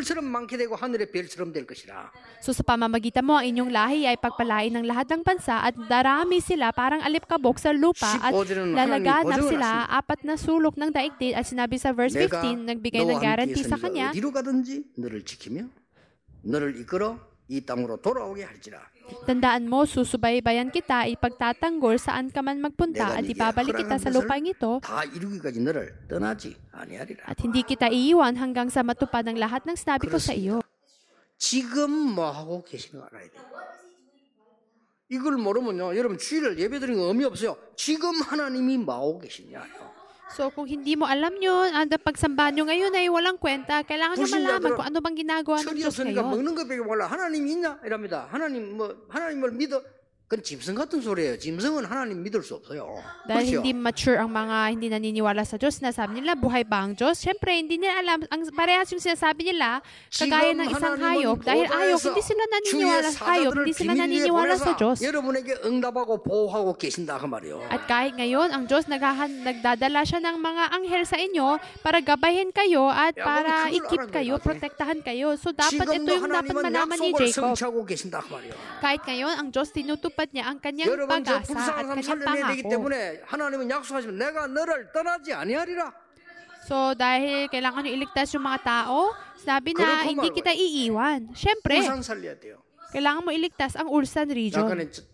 so sa pamamagitan mo, ang inyong lahi ay pagpalain ng lahat ng bansa at darami sila parang alipkabok sa lupa at lalaganap sila apat na sulok ng daigdig. At sinabi sa verse 15, nagbigay ng guarantee sa kanya, 너를 지키며 너를 이끌어 이 땅으로 돌아오게 할지라. Tandaan mo, susubaybayan kita, ipagtatanggol saan ka man magpunta at ibabalik kita sa lupain ito 다 이루기까지 너를 떠나지 아니하리라. at hindi kita iiwan hanggang sa matupad ang lahat ng sinabi ko sa iyo. 지금 뭐 하고 계시는 거 알아야 돼요. 이걸 모르면요, 여러분 주일을 예배드리는 거 의미 없어요. 지금 하나님이 뭐 하고 계시냐요. So kung hindi mo alam yun, ang pagsambahan nyo ngayon ay walang kwenta, kailangan nyo malaman kung ano bang ginagawa ng Diyos ngayon. 먹는 것밖에 몰라. 하나님이 있냐? 이랍니다. 하나님을 믿어. 그건 짐승 같은 소리예요. 짐승은 하나님 믿을 수 없어요. Dahil hindi mature ang mga hindi naniniwala sa Diyos, sinasabi nila, buhay ba ang Diyos? Siyempre, hindi nila alam. Ang parehas yung sinasabi nila, kagaya ng isang hayop. Dahil hayop, hindi sila naniniwala sa hayop, hindi sila naniniwala sa Diyos. 여러분에게 응답하고 보호하고 계신다 그 말이요. At kahit ngayon, ang Diyos nagdadala siya ng mga anghel sa inyo para gabahin kayo at para i-keep kayo, protektahan kayo. So dapat ito yung dapat malaman ni Jacob. Kahit ngayon, ang Diyos tinutupad niya ang kanyang pag-asa at kanyang pangako. 하나님은 약속하시면 내가 너를 떠나지 아니하리라. So dahil kailangan nyo iligtas yung mga tao, sabi na hindi kita iiwan. Siyempre, kailangan mo iligtas ang Ulsan region.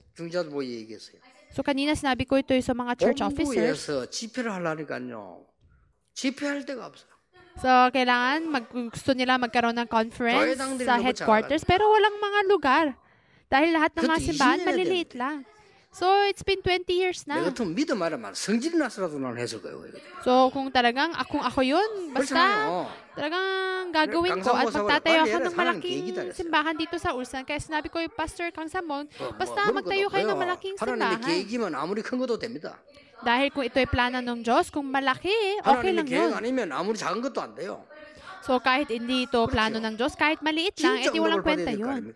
So kanina sinabi ko ito sa mga church officers. 집회를 하려니까요. 집회할 데가 없어요. So kailangan gusto nila magkaroon ng conference sa headquarters pero walang mga lugar. Dahil lahat ng mga simbahan maliliit lang. So, it's been 20 years na. So, kung talagang ako yun, basta talagang gagawin ko at magtatayo ako ng malaking simbahan dito sa Ulsan. Kaya sinabi ko yung Pastor Kang Samon, basta magtayo kayo ng malaking simbahan. Dahil kung ito ay plano ng Diyos, kung malaki, okay lang yun. So, kahit hindi ito plano ng Diyos, kahit maliit lang, edi walang kwenta yun.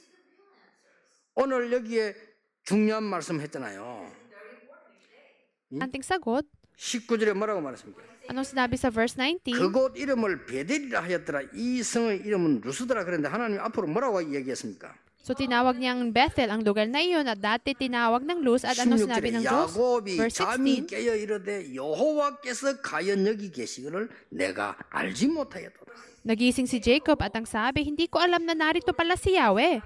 오늘 여기에 중요한 말씀 했잖아요. Anting sagot. 19절에 뭐라고 말했습니까? Anong sinabi sa verse 19? 그곳 이름을 베델이라 하였더라. 이 성의 이름은 루스드라. 그런데 하나님 앞으로 뭐라고 얘기했습니까? So tinawag niyang Bethel ang lugar na iyon at dati tinawag ng Luz at ano sinabi ng Diyos? 야곱이 Verse 잠이 16. 깨어 이르되 여호와께서 과연 여기 계시기를 내가 알지 못하였도다. Nagising si Jacob at ang sabi, hindi ko alam na narito pala si Yahweh.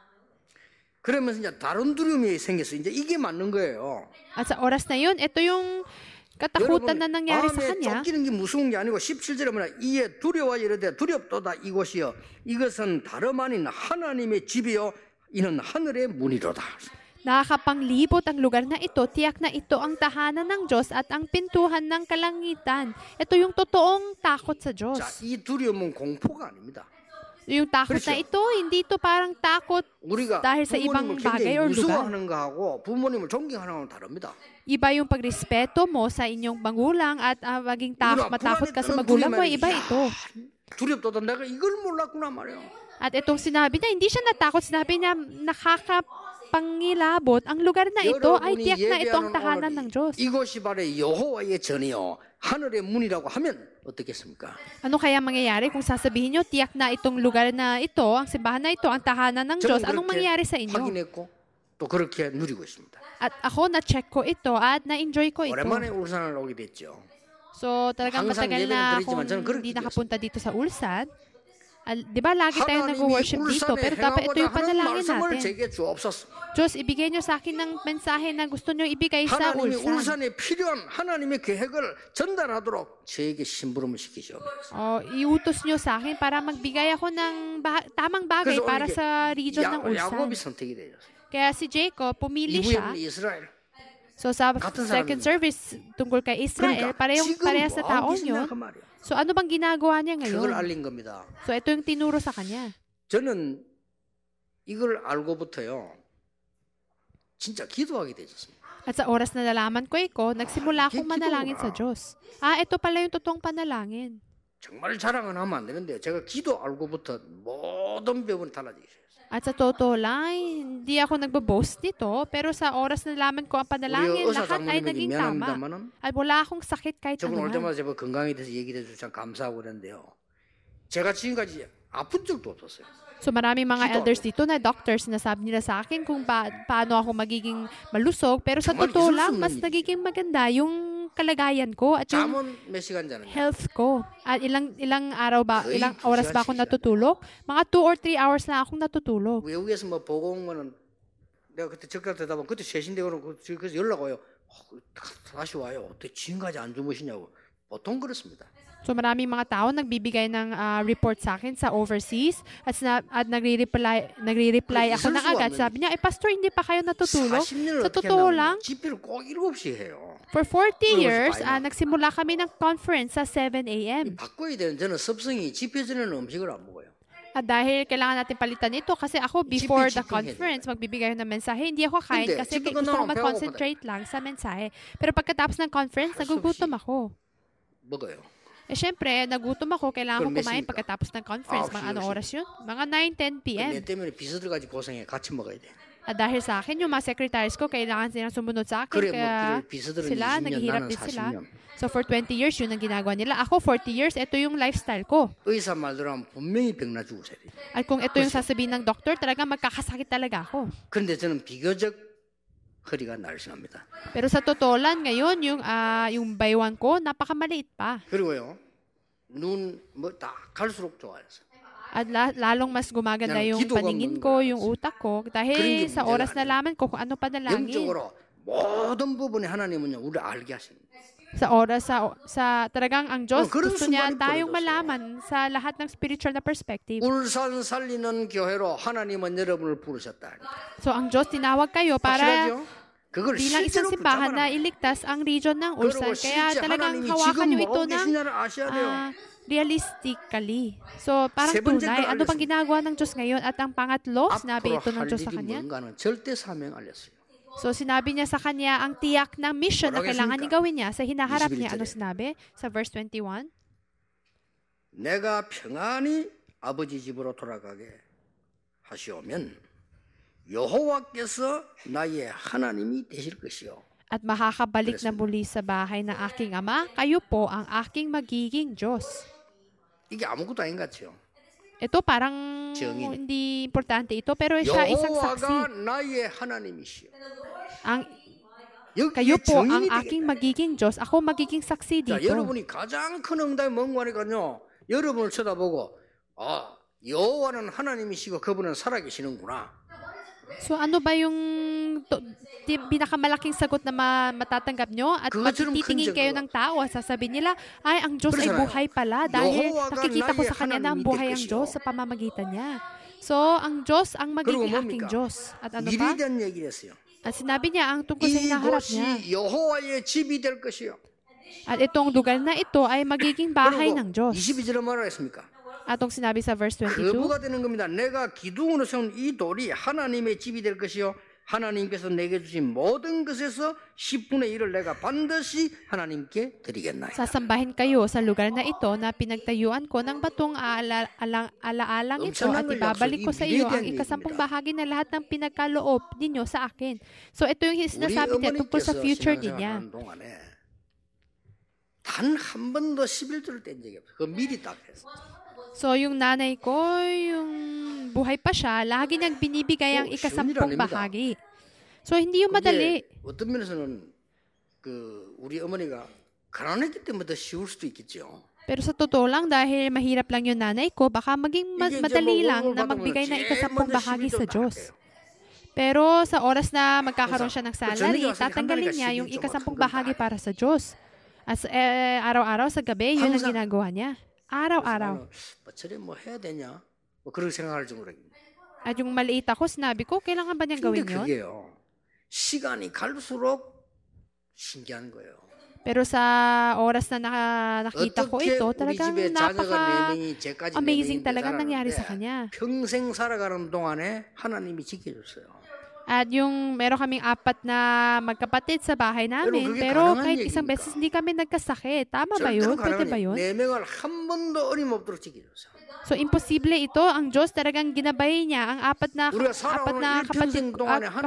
그러면서 이제 다른 두려움이 생겼어. 이제 이게 맞는 거예요. At sa oras na yun, ito yung katakutan na nangyari sa 마음에 kanya. 쫓기는 게 무서운 게 아니고 17절에 뭐냐 이에 두려워 이르되 두렵도다 이곳이여 이것은 다름 아닌 하나님의 집이요 이는 하늘의 문이로다. Nakakapanglibot ang lugar na ito, tiyak na ito ang tahanan ng Diyos at ang pintuhan ng kalangitan. Ito yung totoong takot sa Diyos. 자, 이 두려움은 공포가 아닙니다. Yung takot na ito, hindi ito parang takot 우리가 dahil sa ibang 부모님을 bagay 굉장히 or lugar. 무서워하는 거하고 부모님을 존경하는 거는 다릅니다. Iba yung pagrespeto mo sa inyong magulang at maging matakot ka sa 불안했다는 magulang mo, 두려움이 iba 야, ito. 두렵도다 내가 이걸 몰랐구나 말이야. At itong sinabi niya, hindi siya natakot, sinabi niya, nakakapangilabot. Ang lugar na ito ay tiyak na ito ang tahanan ng Diyos. 이곳이 바로 여호와의 전이요 하늘의 문이라고 하면 어떻겠습니까? Ano kaya mangyayari kung sasabihin nyo, tiyak na itong lugar na ito, ang simbahan na ito, ang tahanan ng Diyos, anong mangyayari sa inyo? 확인했고 또 그렇게 누리고 있습니다. At ako, na-check ko ito at na-enjoy ko ito. 오랜만에 울산을 오게 됐죠. So, talagang 항상 matagal 예배는 na 드리지만 akong 저는 그렇게 hindi 느꼈어요. nakapunta dito sa Ulsan. Di ba lagi tayo 하나님이 nag-worship dito, 울산에 pero dapat ito 행하고자 yung 하는 panalangin 말씀을 natin. 제게 주옵소서. Diyos, ibigay nyo sa akin ng mensahe na gusto nyo ibigay sa 하나님이 Ulsan. 울산에 필요한 하나님의 계획을 전달하도록 저에게 심부름을 시키시옵소서. Iutos nyo sa akin para magbigay ako ng tamang bagay 그래서 para 이게 sa region ng Ulsan. 야곱이 선택이 되었어요. Kaya si Jacob, pumili siya. 이브에는 이스라엘. So sa 같은 second 사람입니다. service tungkol kay Israel, 지금 parehas sa 뭐 하고 taong 계시냐 yun. 그 말이야. So ano bang ginagawa niya 그걸 ngayon? 알린 겁니다. So ito yung tinuro sa kanya. 저는 이걸 알고부터요. 진짜 기도하게 되었습니다. At sa oras na nalaman ko ito, nagsimula akong manalangin sa Diyos. Ito pala yung totoong panalangin. 정말 자랑은 하면 안 되는데 제가 기도 알고부터 모든 부분이 달라지기 시작했어요. At sa totoo lang, hindi ako nagbo-boast nito, pero sa oras na nalaman ko ang panalangin, 우리 의사 lahat ay 장모님에게 naging tama. 미안합니다만은 At wala akong sakit kahit 저분 올 ano. 때마다 제가 건강에 대해서 얘기해 주셔서 참 감사하고 그랬는데요. 제가 지금까지 아픈 적도 없었어요. So maraming mga Dito. elders dito na doctors na sabi nila sa akin kung paano ako magiging malusog. Pero sa 정말 totoo 있을 수 lang, 없는 mas 일이죠. nagiging maganda yung kalagayan ko at yung 잠은 몇 시간 자는가? health ko. At ilang araw ba, 거의 ilang 두 oras ba ako 시간씩 natutulog? Mga 2 or 3 hours na akong natutulog. 외국에서 뭐 보고 온 거는 내가 그때 적각 되다 보면 그때 쇄신되고 그래서 연락 와요. 다시 와요. 어떻게 지금까지 안 주무시냐고. 보통 그렇습니다. So maraming mga tao nagbibigay ng report sa akin sa overseas at nagre-reply ako na agad. Sabi niya, pastor, hindi pa kayo natutulog? 40년을 Sa 어떻게 totoo 한다면 lang, 집회를 꼭 7시에 해요. for 40 years, 봐요. nagsimula kami ng conference sa 7 a.m. 바꿔야 되는 저는 습성이 집회 전에는 음식을 안 먹어요. At dahil kailangan natin palitan ito kasi ako before the 집회 conference, magbibigay ng mensahe, hindi ako kain Hindi, kasi 집회 gusto ko 끝나고 mag-concentrate lang sa mensahe. Pero pagkatapos ng conference, 할 수 nagugutom 없이. ako. 먹어요. Syempre, nagutom ako, kailangan ko 그럼 몇 kumain 시입니까? pagkatapos ng conference. 9시, Mga ano 10시. oras yun? Mga 9, 10 p.m. 내 때문에 비서들까지 고생해 같이 먹어야 돼. At dahil sa akin, yung mga secretaries ko, kailangan silang sumunod sa akin. 그래 Kaya 먹기를 비서들은 sila, 20년 naghihirap 나는 din sila. 40년. So for 20 years, yun ang ginagawa nila. Ako, 40 years, ito yung lifestyle ko. 의사 말대로 하면 분명히 병나 죽으셔야 돼. At kung ito yung sasabihin ng doktor, talaga magkakasakit talaga ako. 그런데 저는 비교적 허리가 날씬합니다. Pero sa totoo lang, ngayon, yung baywang ko, napakamaliit pa. 그리고요. 눈 뭐 다 갈수록 좋아졌어. At lalong mas gumaganda Yan, yung 기도가 paningin 먹는 ko, 거야. yung utak ko. 그런 Dahil 게 sa 문제가 oras na 아니에요. laman ko kung ano panalangin. 영적으로 모든 부분에 하나님은요 우리를 알게 하십니다. Sa oras, sa talagang ang Diyos, 그런 gusto niya 순간이 tayong 벌어졌어요. malaman sa lahat ng spiritual na perspective. 울산 살리는 교회로 하나님은 여러분을 부르셨다. So ang Diyos tinawag kayo para 확실하죠? 그걸 bilang isang 실제로 simbahan na 붙잡아라. iligtas ang region ng 그리고 Ulsan. Kaya 실제 talagang 하나님이 hawakan 지금 nyo 뭐 ito 하고 ng 계시냐를 아셔야 돼요. realistically. So parang 세 번째 tunay. 걸 Ano bang 알렸습니다. ginagawa ng Diyos ngayon? At ang pangatlo, sinabi 앞으로 ito ng 할 Diyos sa 일이 kanya. 뭔가는 절대 사명 알렸어요. So sinabi niya sa kanya ang tiyak ng mission na 뭐라고 kailangan 했습니까? niya gawin niya sa hinaharap 21 niya. Ano 절에. sinabi? Sa verse 21. 내가 평안히 아버지 집으로 돌아가게 하시오면 여호와께서 나의 하나님이 되실 것이요 at makakabalik na muli sa bahay ng aking ama, kayo po ang aking magiging Diyos. 이게 아무것도 아닌 것 같죠. Ito parang 정인. hindi importante ito, pero siya isang saksi. 여호와가 나의 하나님이시여. Kayo po ang 정인이 aking 되겠다. magiging Diyos. Ako magiging saksi 자, dito. 여러분이 가장 큰 응답이 뭔가 하니까요. 여러분을 쳐다보고 여호와는 하나님이시고 그분은 살아계시는구나. So ano ba yung pinakamalaking sagot na matatanggap nyo? At magtitingin kayo ng tao, sasabihin nila, ay, ang Diyos ay buhay pala dahil nakikita ko sa Kanya na ang buhay ang Diyos sa pamamagitan niya. So, ang Diyos ang magiging aking Diyos. At ano pa? At sinabi niya ang tungkol sa hinaharap niya. 여호와의 집이 될 것이요. At itong lugar na ito ay magiging bahay ng Diyos. 22절에 뭐라 했습니까? Atong sinabi sa verse 22. 거부가 되는 겁니다. 내가 기둥으로 세운 이 돌이 하나님의 집이 될 것이요. 하나님께서 내게 주신 모든 것에서 10분의 1을 내가 반드시 하나님께 드리겠나이다. Sasambahin kayo sa lugar na ito na pinagtayuan ko ng batong alaalang ito at ibabalik ko sa iyo ang ikasampung bahagi na lahat ng pinagkaloob ninyo sa akin. So ito yung sinasabi niya tungkol sa future din niya. 단 한 번도 11조를 뗀 적이 없어요. 그 미리 딱 했어. So, yung nanay ko, yung buhay pa siya, lagi niyang binibigay ang ikasampung bahagi. So, hindi yung madali. 어떤 면에서는 우리 어머니가 가난했기 때문에 더 쉬울 수도 있겠죠. Pero sa totoo lang, dahil mahirap lang yung nanay ko, baka maging madali lang na magbigay ng ikasampung bahagi sa Diyos. Pero sa oras na magkakaroon siya ng salary, tatanggalin niya yung ikasampung bahagi para sa Diyos. As araw-araw sa gabi, yun ang ginagawa niya. Araw-araw. 뭐 해야 되냐? 뭐 그렇게 생각할 정도로. At yung maliit ako, sinabi ko, kailangan ba niyang gawin yun? 그게요. 시간이 갈수록 신기한 거예요. Pero sa oras na nakita ko ito, talagang napaka-amazing talagang nangyari sa kanya. 평생 살아가는 동안에 하나님이 지켜줬어요. At yung meron kaming 4 na magkapatid sa bahay namin, pero kahit isang beses hindi kami nagkasakit. Tama ba yun? Pwede ba yun? So, imposible ito. Ang Diyos talagang ginabay niya ang 4 na kapatid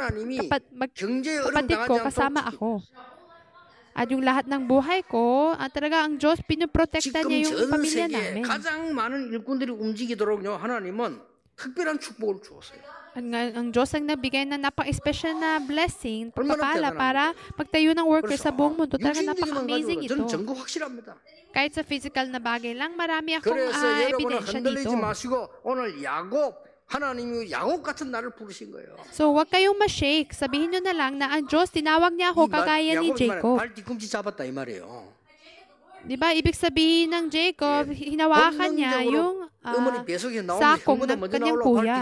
ko kasama ako. At yung lahat ng buhay ko, talaga ang Diyos pinoprotekta niya yung pamilya namin. 가장 많은 일꾼들이 움직이도록요. 하나님은 특별한 축복을 주었어요. Ang Diyos ang nagbigay ng napaka-special na blessing, pagpapala para magtayo ng workers sa buong mundo. Talaga napaka-amazing ito. Kahit sa physical na bagay lang, marami akong ebidensya dito. 오늘 야곱, 하나님이 야곱 같은 나를 부르신 거예요. So, huwag kayong ma-shake. Sabihin nyo na lang na ang Diyos, tinawag niya ako kagaya ni Jacob. 발 뒤꿈치 잡았다 이 말이에요. Diba, ibig sabihin ng Jacob, hinawakan niya yung sakong ng kanyang kuya.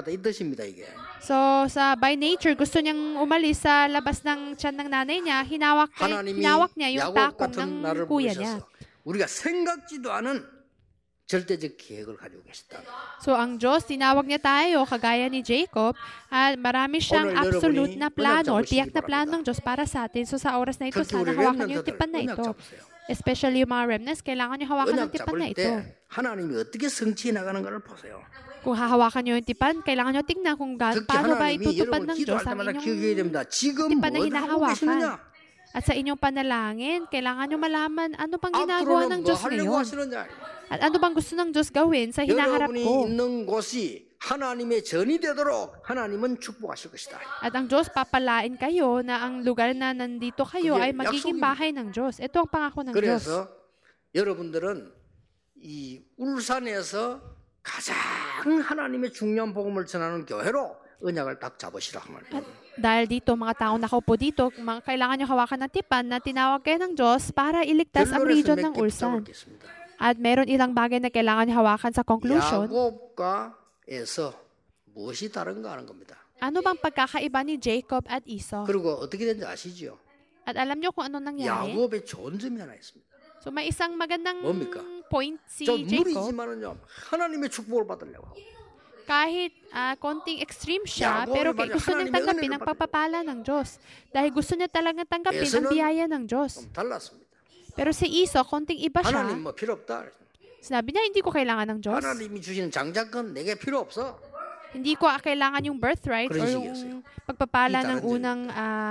So, by nature, gusto niyang umalis sa labas ng tiyan ng nanay niya, hinawak niya yung takong ng kuya niya. 우리가 생각지도 않은 절대적 계획을 가지고 계시다. So, ang Diyos, tinawag niya tayo, kagaya ni Jacob, at marami siyang absolute na plano, tiyak na plano ng Diyos para sa atin. So, sa oras na ito, sana hawakan niyo yung tipan na ito. Especially yung mga remnants, kailangan niyo hawakan ng tipan na ito. 하나님이 어떻게 성취해 나가는가를 보세요. Kung hahawakan niyo yung tipan, kailangan niyo tingnan kung paano ba itutupad ng Diyos ang inyong tipan na hinahawakan. At sa inyong panalangin, kailangan niyo malaman ano pang ginagawa ng Diyos ngayon. At ano bang gusto ng Diyos gawin sa hinaharap ko. 하나님의 전이 되도록 하나님은 축복하실 것이다. At ang Diyos papalain kayo na ang lugar na nandito kayo ay magiging bahay ng Diyos. Ito ang pangako ng Diyos. 그래서 여러분들은 이 울산에서 가장 하나님의 중요한 복음을 전하는 교회로 언약을 딱 잡으시라 말이에요. Dahil dito, mga taong nakaupo dito, kailangan nyo hawakan ng tipan na tinawag kayo ng Diyos para iligtas ang region ng Ulsan. At meron ilang bagay na kailangan nyo hawakan sa conclusion. 에서 무엇이 다른가 하는 겁니다. Ano bang pagkakaiba ni Jacob at Esau? 그리고 어떻게 된지 아시죠? At alam niyo kung ano nangyari? 야곱의 좋은 점이 하나 있습니다. So may isang magandang 뭡니까? point si 좀 Jacob. 무리지만은요. 하나님의 축복을 받으려고. Kahit konting extreme siya, pero gusto niya tanggapin ang pagpapala ng Diyos. Dahil gusto niya talagang tanggapin ang biyaya ng Diyos. Pero si Esau, konting iba siya. 하나님 뭐 필요 없다. Sinabi niya, hindi ko kailangan ng Diyos. 하나님이 주시는 장자권 내게 필요 없어. Hindi ko kailangan yung birthright or yung pagpapala ng unang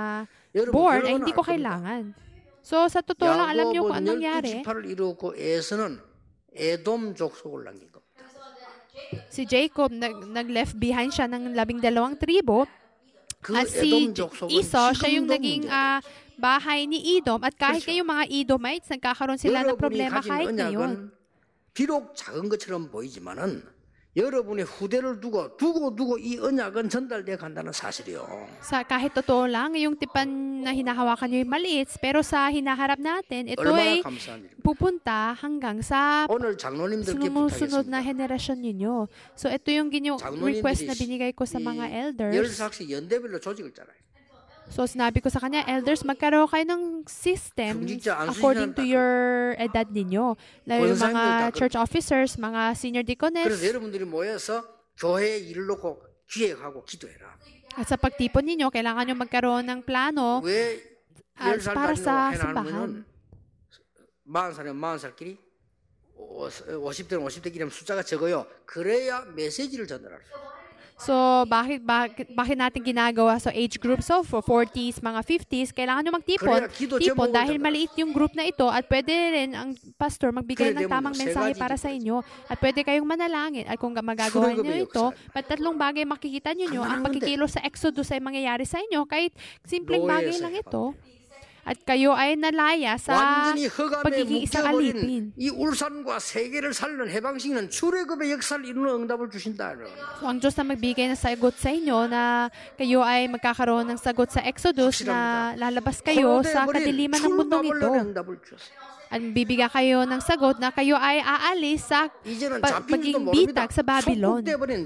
born, ay hindi ko kailangan. So, sa totoo lang, alam niyo kung anong nangyari. 지파를 이루었고 에서는 에돔 족속을 남긴 겁니다. Si Jacob, nag-left behind siya ng 12 tribo. At si Esau, siya yung naging bahay ni Edom. At kahit kayong mga Edomites, nagkakaroon sila ng problema kahit ngayon. 비록 작은 것처럼 보이지만은 여러분의 후대를 두고 이 언약은 전달돼 간다는 사실이요. Sa kahit totoo lang, yung tipan na hinahawakan nyo yung maliit, pero sa hinaharap natin, ito ay pupunta hanggang sa sumusunod na henerasyon ninyo. So ito yung request na binigay ko sa mga elders. 열사학시 연대별로 조직을 짜라요. So sinabi ko sa kanya, elders, magkaroon kayo ng system according to your edad ninyo. Lalo yung mga church officers, mga senior deaconess. 그래서 여러분들이 모여서 교회의 일을 놓고 기획하고 기도해라. At sa pagtipon ninyo, kailangan nyo magkaroon ng plano para sa simbahan. 40살이면 40살끼리, 50대는 50대끼리 숫자가 적어요. 그래야 메시지를 전달할 수 있어요. So, bakit natin ginagawa? So, age group, so for 40s, mga 50s, kailangan nyo magtipon dahil maliit yung group na ito at pwede rin ang pastor magbigay ng tamang mensahe para sa inyo at pwede kayong manalangin. At kung magagawa nyo ito, tatlong bagay makikita nyo ang pagkikilos sa Exodus ay mangyayari sa inyo kahit simpleng bagay lang ito. At kayo ay nalaya sa pagiging isang alipin. 이 울산과 세계를 살리는 해방식은 출애굽의 역사를 이루는 응답을 주신다. So, ang Diyos na magbigay ng sagot sa inyo na kayo ay magkakaroon ng sagot sa Exodus na lalabas kayo sa kadiliman ng mundong ito. At bibigyan kayo ng sagot na kayo ay aalis sa maging bitag sa Babylon.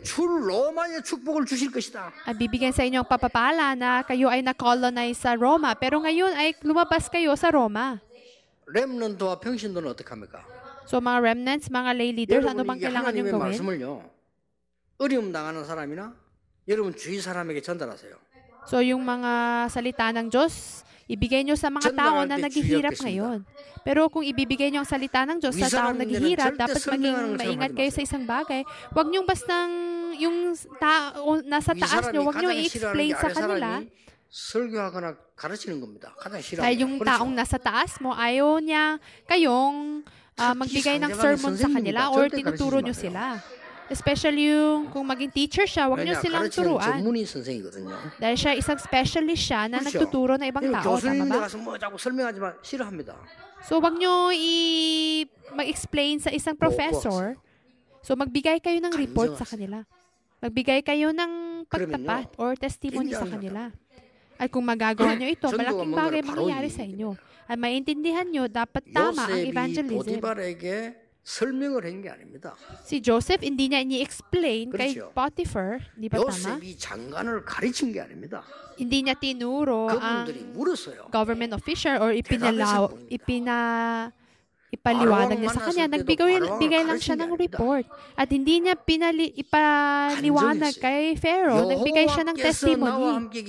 At bibigyan sa inyo ang papapala na kayo ay na-colonize sa Roma. Pero ngayon ay lumabas kayo sa Roma. 렘넌트와 평신도는 어떻게 합니까? So mga remnants, mga lay leaders, ano bang kailangan yung gawin? 어려움 당하는 사람이나 여러분 주위 사람에게 전달하세요. So yung mga salita ng Diyos, ibigay nyo sa mga tao na naghihirap ngayon. Pero kung ibibigay nyo ang salita ng Diyos sa taong naghihirap, dapat maging maingat kayo sa isang bagay. Huwag nyo bastang yung nasa taas nyo, huwag nyo i-explain sa kanila. 설교하거나 가르치는 겁니다. 가장 싫어요. Dahil yung taong nasa taas mo, ayaw niya kayong magbigay ng sermon sa kanila or tinuturo nyo sila. Especially kung maging teacher siya, huwag niyo silang turuan. Dahil siya isang specialist siya na nagtuturo na ibang tao. Tama ba? So, huwag niyo mag-explain sa isang professor. So, magbigay kayo ng report sa kanila. Magbigay kayo ng pagtapat or testimony sa kanila. At kung magagawa niyo ito, malaking bagay mangyayari sa inyo. At maintindihan niyo, dapat tama ang evangelism. 설명을 한 게 아닙니다. Si Joseph hindi niya ini-explain kay Potiphar, di ba tama? 요셉이 장관을 가르친 게 아닙니다. Hindi niya tinuro ang government official or ipaliwanag niya sa kanya. Nagbigay lang siya ng report. At hindi niya ipaliwanag kay Pharaoh. Nagbigay siya ng testimony.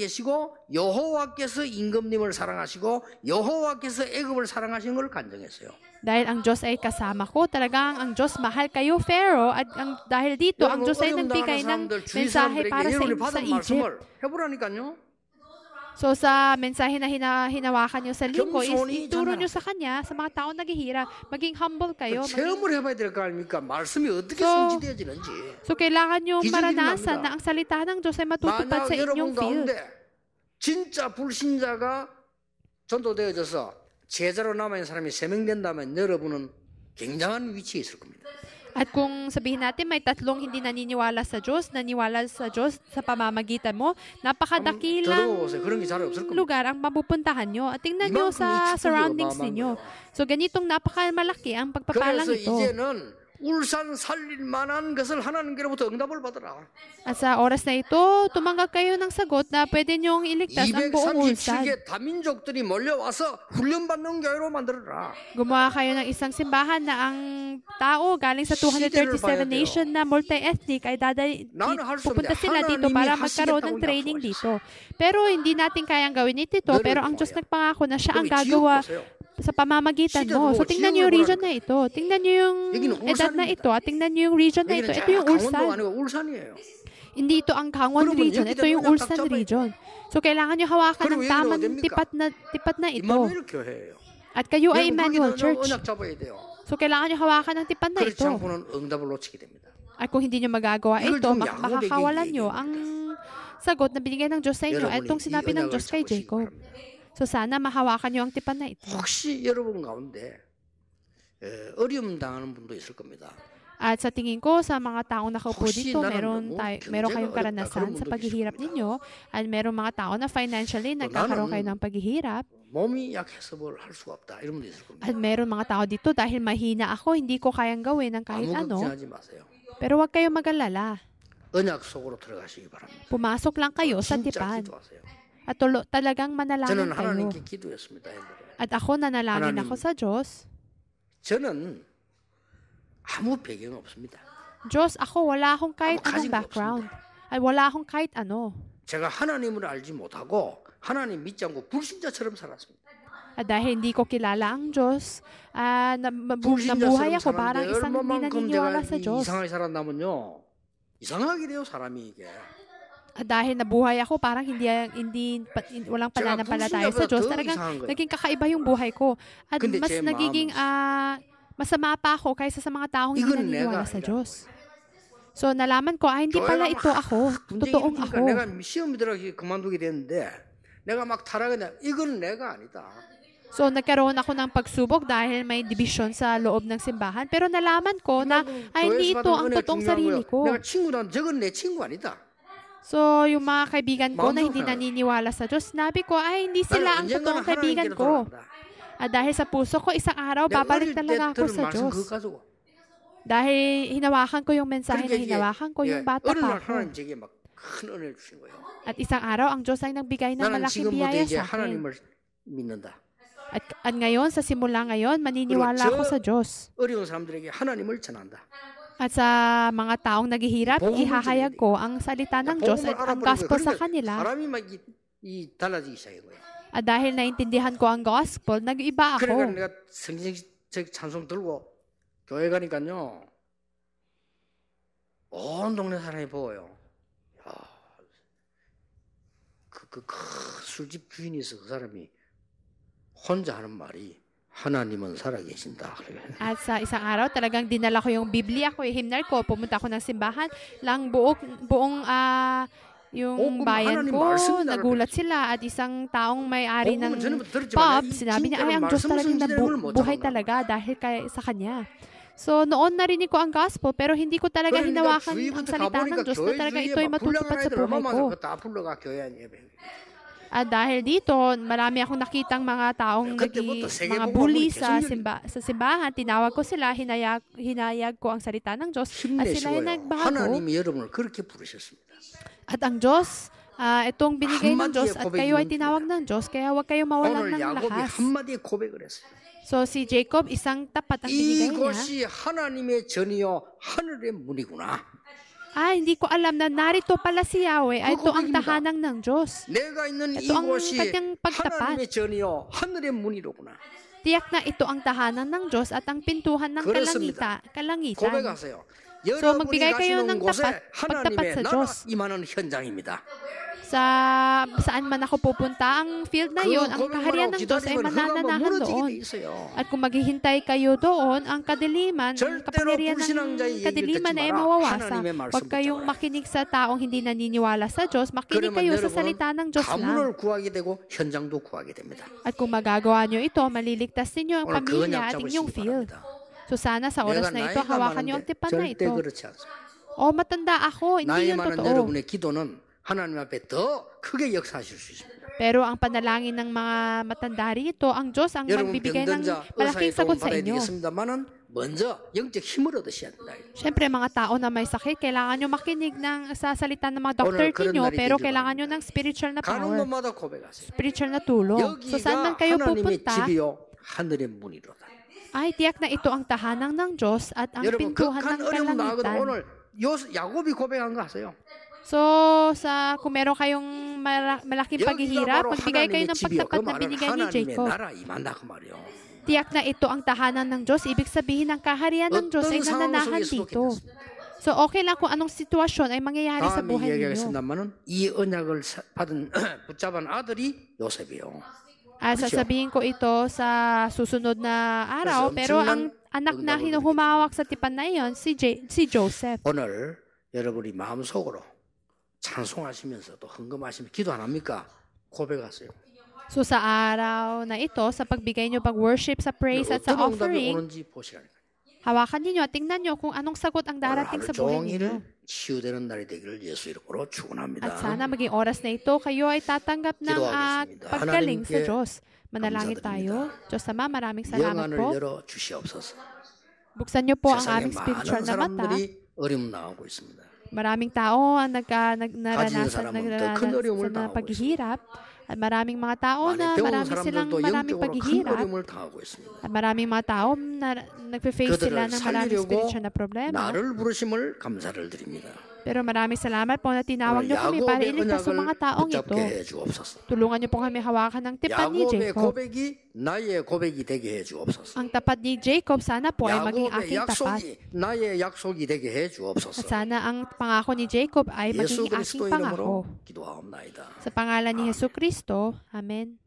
여호와께서 임금님을 사랑하시고 여호와께서 애굽을 사랑하시는 걸 간증했어요. Dahil ang Diyos ay kasama ko, talagang ang Diyos mahal kayo, Pharaoh, at dahil dito, ang Diyos ay nagbigay ng mensahe para sa Egypt. So sa mensahe na hinawakan nyo sa linggo, ituro nyo sa kanya, sa mga taong naghihirap, maging humble kayo. So kailangan nyo maranasan na ang salita ng Diyos ay matutupad sa inyong field. 진짜 불신자가 전도되어져서 제자로 남아있는 사람이 3명 된다면 여러분은 굉장한 위치에 있을 겁니다. At kung sabihin natin may 3 hindi naniniwala sa Diyos sa pamamagitan mo, napakadakilang lugar ang mapupuntahan nyo. At tingnan nyo sa surroundings ninyo. So ganitong napakamalaki ang pagpapalang ito. 울산 살릴 만한 것을 하나님께로부터 응답을 받으라. At sa oras na ito, tumanggap kayo ng sagot na pwede niyong iligtas ang buong Ulsan. 237개 다민족들이 몰려와서 훈련받는 교회로 만들어라. Gumawa kayo ng isang simbahan na ang tao galing sa 237 nation na multi-ethnic ay pupunta sila dito para magkaroon ng training dito. Pero hindi natin kayang gawin ito, pero ang Diyos nagpangako na siya ang gagawa sa pamamagitan mo. So, tingnan niyo yung region na ito. Tingnan niyo yung edad na ito. At tingnan niyo yung region na ito. Ito yung Ulsan. Hindi ito ang Gangwon region. Ito yung Ulsan region. So, kailangan nyo hawakan ng tamang tipat na ito. 임마누엘 교회예요. At kayo ay Emmanuel Church. 언약 잡아야 돼요. So, kailangan nyo hawakan ng tipan na 그렇지 ito. 않고는 응답을 놓치게 됩니다. At kung hindi nyo magagawa 이걸 ito, 지금 야곱에게 makakawalan nyo 얘기합니다. ang sagot na binigay ng Diyos sa inyo. At itong sinabi ng Diyos kay Jacob. So, sana mahawakan nyo ang tipan na ito. 혹시 여러분 가운데 어려움 당하는 분도 있을 겁니다. At sa tingin ko, sa mga taong nakaupo 혹시 dito, 나는 meron kayong karanasan sa paghihirap ninyo. At meron mga tao na financially nagkakaroon kayo ng paghihirap. 몸이 약해서 뭘 할 수가 없다. 이런 분도 있을 겁니다. At meron mga tao dito, dahil mahina ako, hindi ko kayang gawin ng kahit 아무 ano. 걱정하지 마세요. Pero huwag kayong mag-alala. 언약 속으로 들어가시기 바랍니다. Pumasok lang kayo sa 진짜 tipan. 기도하세요. At talagang manalangin 저는 kayo. 하나님께 기도했습니다. 옛날에. At ako nanalangin 하나님. ako sa Diyos. 저는 아무 배경 없습니다. Diyos, ako wala akong kahit 아무 가진 anong 거 background. Ay wala akong kahit ano. 제가 하나님을 알지 못하고 하나님 믿지 않고 불신자처럼 살았습니다. At dahil hindi ko kilala ang Diyos, nabuhay ako parang isang hindi naniniwala sa Diyos. 이상하게 살았다면요. 이상하게 돼요, 사람이 이게. At dahil nabuhay ako parang walang pananampalataya sa Diyos, talagang naging kakaiba yung buhay ko. At mas nagiging masama pa ako kaysa sa mga taong hindi naniniwala sa Diyos. So, nalaman ko, hindi pala ito ako. Totoong ako. 내가 시험 들어가기 그만두게 됐는데 내가 막 타락했는데 이건 내가 아니다. So, nagkaroon ako ng pagsubok dahil may division sa loob ng simbahan. Pero nalaman ko na hindi ito ang totoong sarili ko. 내가 친구란 저건 내 친구 아니다. So, yung mga kaibigan ko na hindi naniniwala sa Diyos, sinabi ko, hindi sila ang totoong kaibigan ko. At dahil sa puso ko, isang araw, babalik talaga ako sa Diyos. Dahil hinawakan ko yung mensahe na hinawakan ko yung bata pa ako. At isang araw, ang Diyos ay nagbigay ng malaking biyaya sa akin. At ngayon, sa simula ngayon, maniniwala ako sa Diyos. At sa mga taong naghihirap, ihahayag ko ang salita ng Diyos at ang gospel sa kanila. At dahil naintindihan ko ang gospel, nag-iba ako. 그러니까 내가 성경책 찬송 들고 교회 가니까요. 온 동네 사람이 보여요. 야, 그 술집 주인이 있어 그 사람이 혼자 하는 말이 하나님은 살아계신다. At sa isang araw, talagang dinala ko yung Biblia ko, yung hymnal ko, pumunta ako ng simbahan, lang buong yung bayan ko, nagulat sila at isang taong may-ari ng pub, sinabi niya, ang Diyos talagang buhay talaga dahil sa Kanya. So, noon narinig ko ang gospel, pero hindi ko talaga hinawakan ang salita ng Diyos na talaga ito ay matutupad sa buhay ko. At dahil dito, marami akong nakitang mga taong mga bully sa simbahan. Tinawag ko sila, hinayag ko ang salita ng Diyos at sila ay nagbago. At ang Diyos, itong binigay ng Diyos at kayo ay tinawag ng Diyos, kaya huwag kayong mawalan ng lakas. So si Jacob, isang tapat ang binigay niya. 이곳이 하나님의 전이요 하늘의 문이구나. Hindi ko alam na narito pala si Yahweh. Ito ang tahanang ng Diyos. Ito ang kanyang pagtapat. Tiyak na ito ang tahanan ng Diyos at ang pintuhan ng kalangitan. So magbigay kayo ng pagtapat sa Diyos. Saan man ako pupunta, ang field na yun, ang kaharian ng Diyos ay manananahan doon. At kung maghihintay kayo doon, ang kadiliman, ang kapangyarihan ng kadiliman ay mawawasa. Huwag kayong makinig sa taong hindi naniniwala sa Diyos, makinig kayo sa salita ng Diyos lang. At kung magagawa nyo ito, maliligtas ninyo ang pamilya at inyong field. So sana sa oras na ito, hawakan nyo ang tipan na ito. Matanda ako, hindi yun totoo. 하나님 앞에 더 크게 역사하실 수 있습니다. Pero ang panalangin ng mga matanda rito, ang Diyos ang magbibigay ng malaking sagot sa inyo. 먼저 영적 힘을 얻으셔야 된다. Siyempre, mga tao na may sakit, kailangan nyo makinig sa salita ng mga doktor ninyo, pero kailangan nyo ng spiritual na power, spiritual na tulong. So saan man kayo pupunta, ay tiyak na ito ang tahanang ng Diyos at ang pintuhan ng kalangitan. 야곱이 고백한 거 아세요? So, kung meron kayong malaking paghihirap, magbigay kayo ng pagtapat na binigay ni Jacob. Tiyak na ito ang tahanan ng Diyos. Ibig sabihin, ang kaharian ng Diyos ay nananahan dito. So okay lang kung anong sitwasyon ay mangyayari sa 다음에 buhay ninyo. 이야기하겠습니다만은 이 언약을 받은 붙잡은 아들이 요셉이요. Sasabihin ko ito sa susunod na araw, pero ang anak na humawak sa tipan na iyon, si Joseph. 오늘 여러분이 마음속으로 찬송하시면서 또 헌금하시면 기도 안 합니까? 고백하세요. So sa araw na ito, sa pagbigay nyo pag-worship, sa praise at sa 어떤 응답이 offering, 오는지 보시라니까. hawakan ninyo at tingnan nyo kung anong sagot ang darating sa buhay ninyo. 치유되는 날이 되기를 예수 이름으로 축원합니다. At sana maging oras na ito, kayo ay tatanggap ng paggaling sa Diyos. Manalangin tayo. Diyos Ama, maraming salamat 영안을 po. 열어 주시옵소서. Buksan niyo po ang 세상에 aming spiritual 많은 na mata. 사람들이 어려움 당하고 있습니다. Maraming tao ang 사람은 더큰 어려움을 naranasan ng 당하고 paghihirap. At maraming mga tao na 배운 marami silang 사람들도 maraming 영적으로 큰 paghihirap. 어려움을 당하고 있습니다. At maraming mga tao na nagpe-face sila 그들을 ng maraming 살리려고 spiritual na problema. 나를 부르심을 감사를 드립니다. Pero maraming salamat po na tinawag niyo kami para 야곱의 iligtas sa mga 언약을 taong 붙잡게 ito. 해주옵소서. Tulungan niyo po kami hawakan ng tipan ni 야곱의 Jacob. 고백이 나의 고백이 되게 해주옵소서. Ang tapat ni Jacob, sana po ay maging 야곱의 aking tapat. 약속이 나의 약속이 되게 At 해주옵소서. sana ang pangako ni Jacob ay 예수 maging 그리스도 aking pangako. 이름으로 기도하옵나이다. Sa pangalan ni Jesu Kristo, Amen.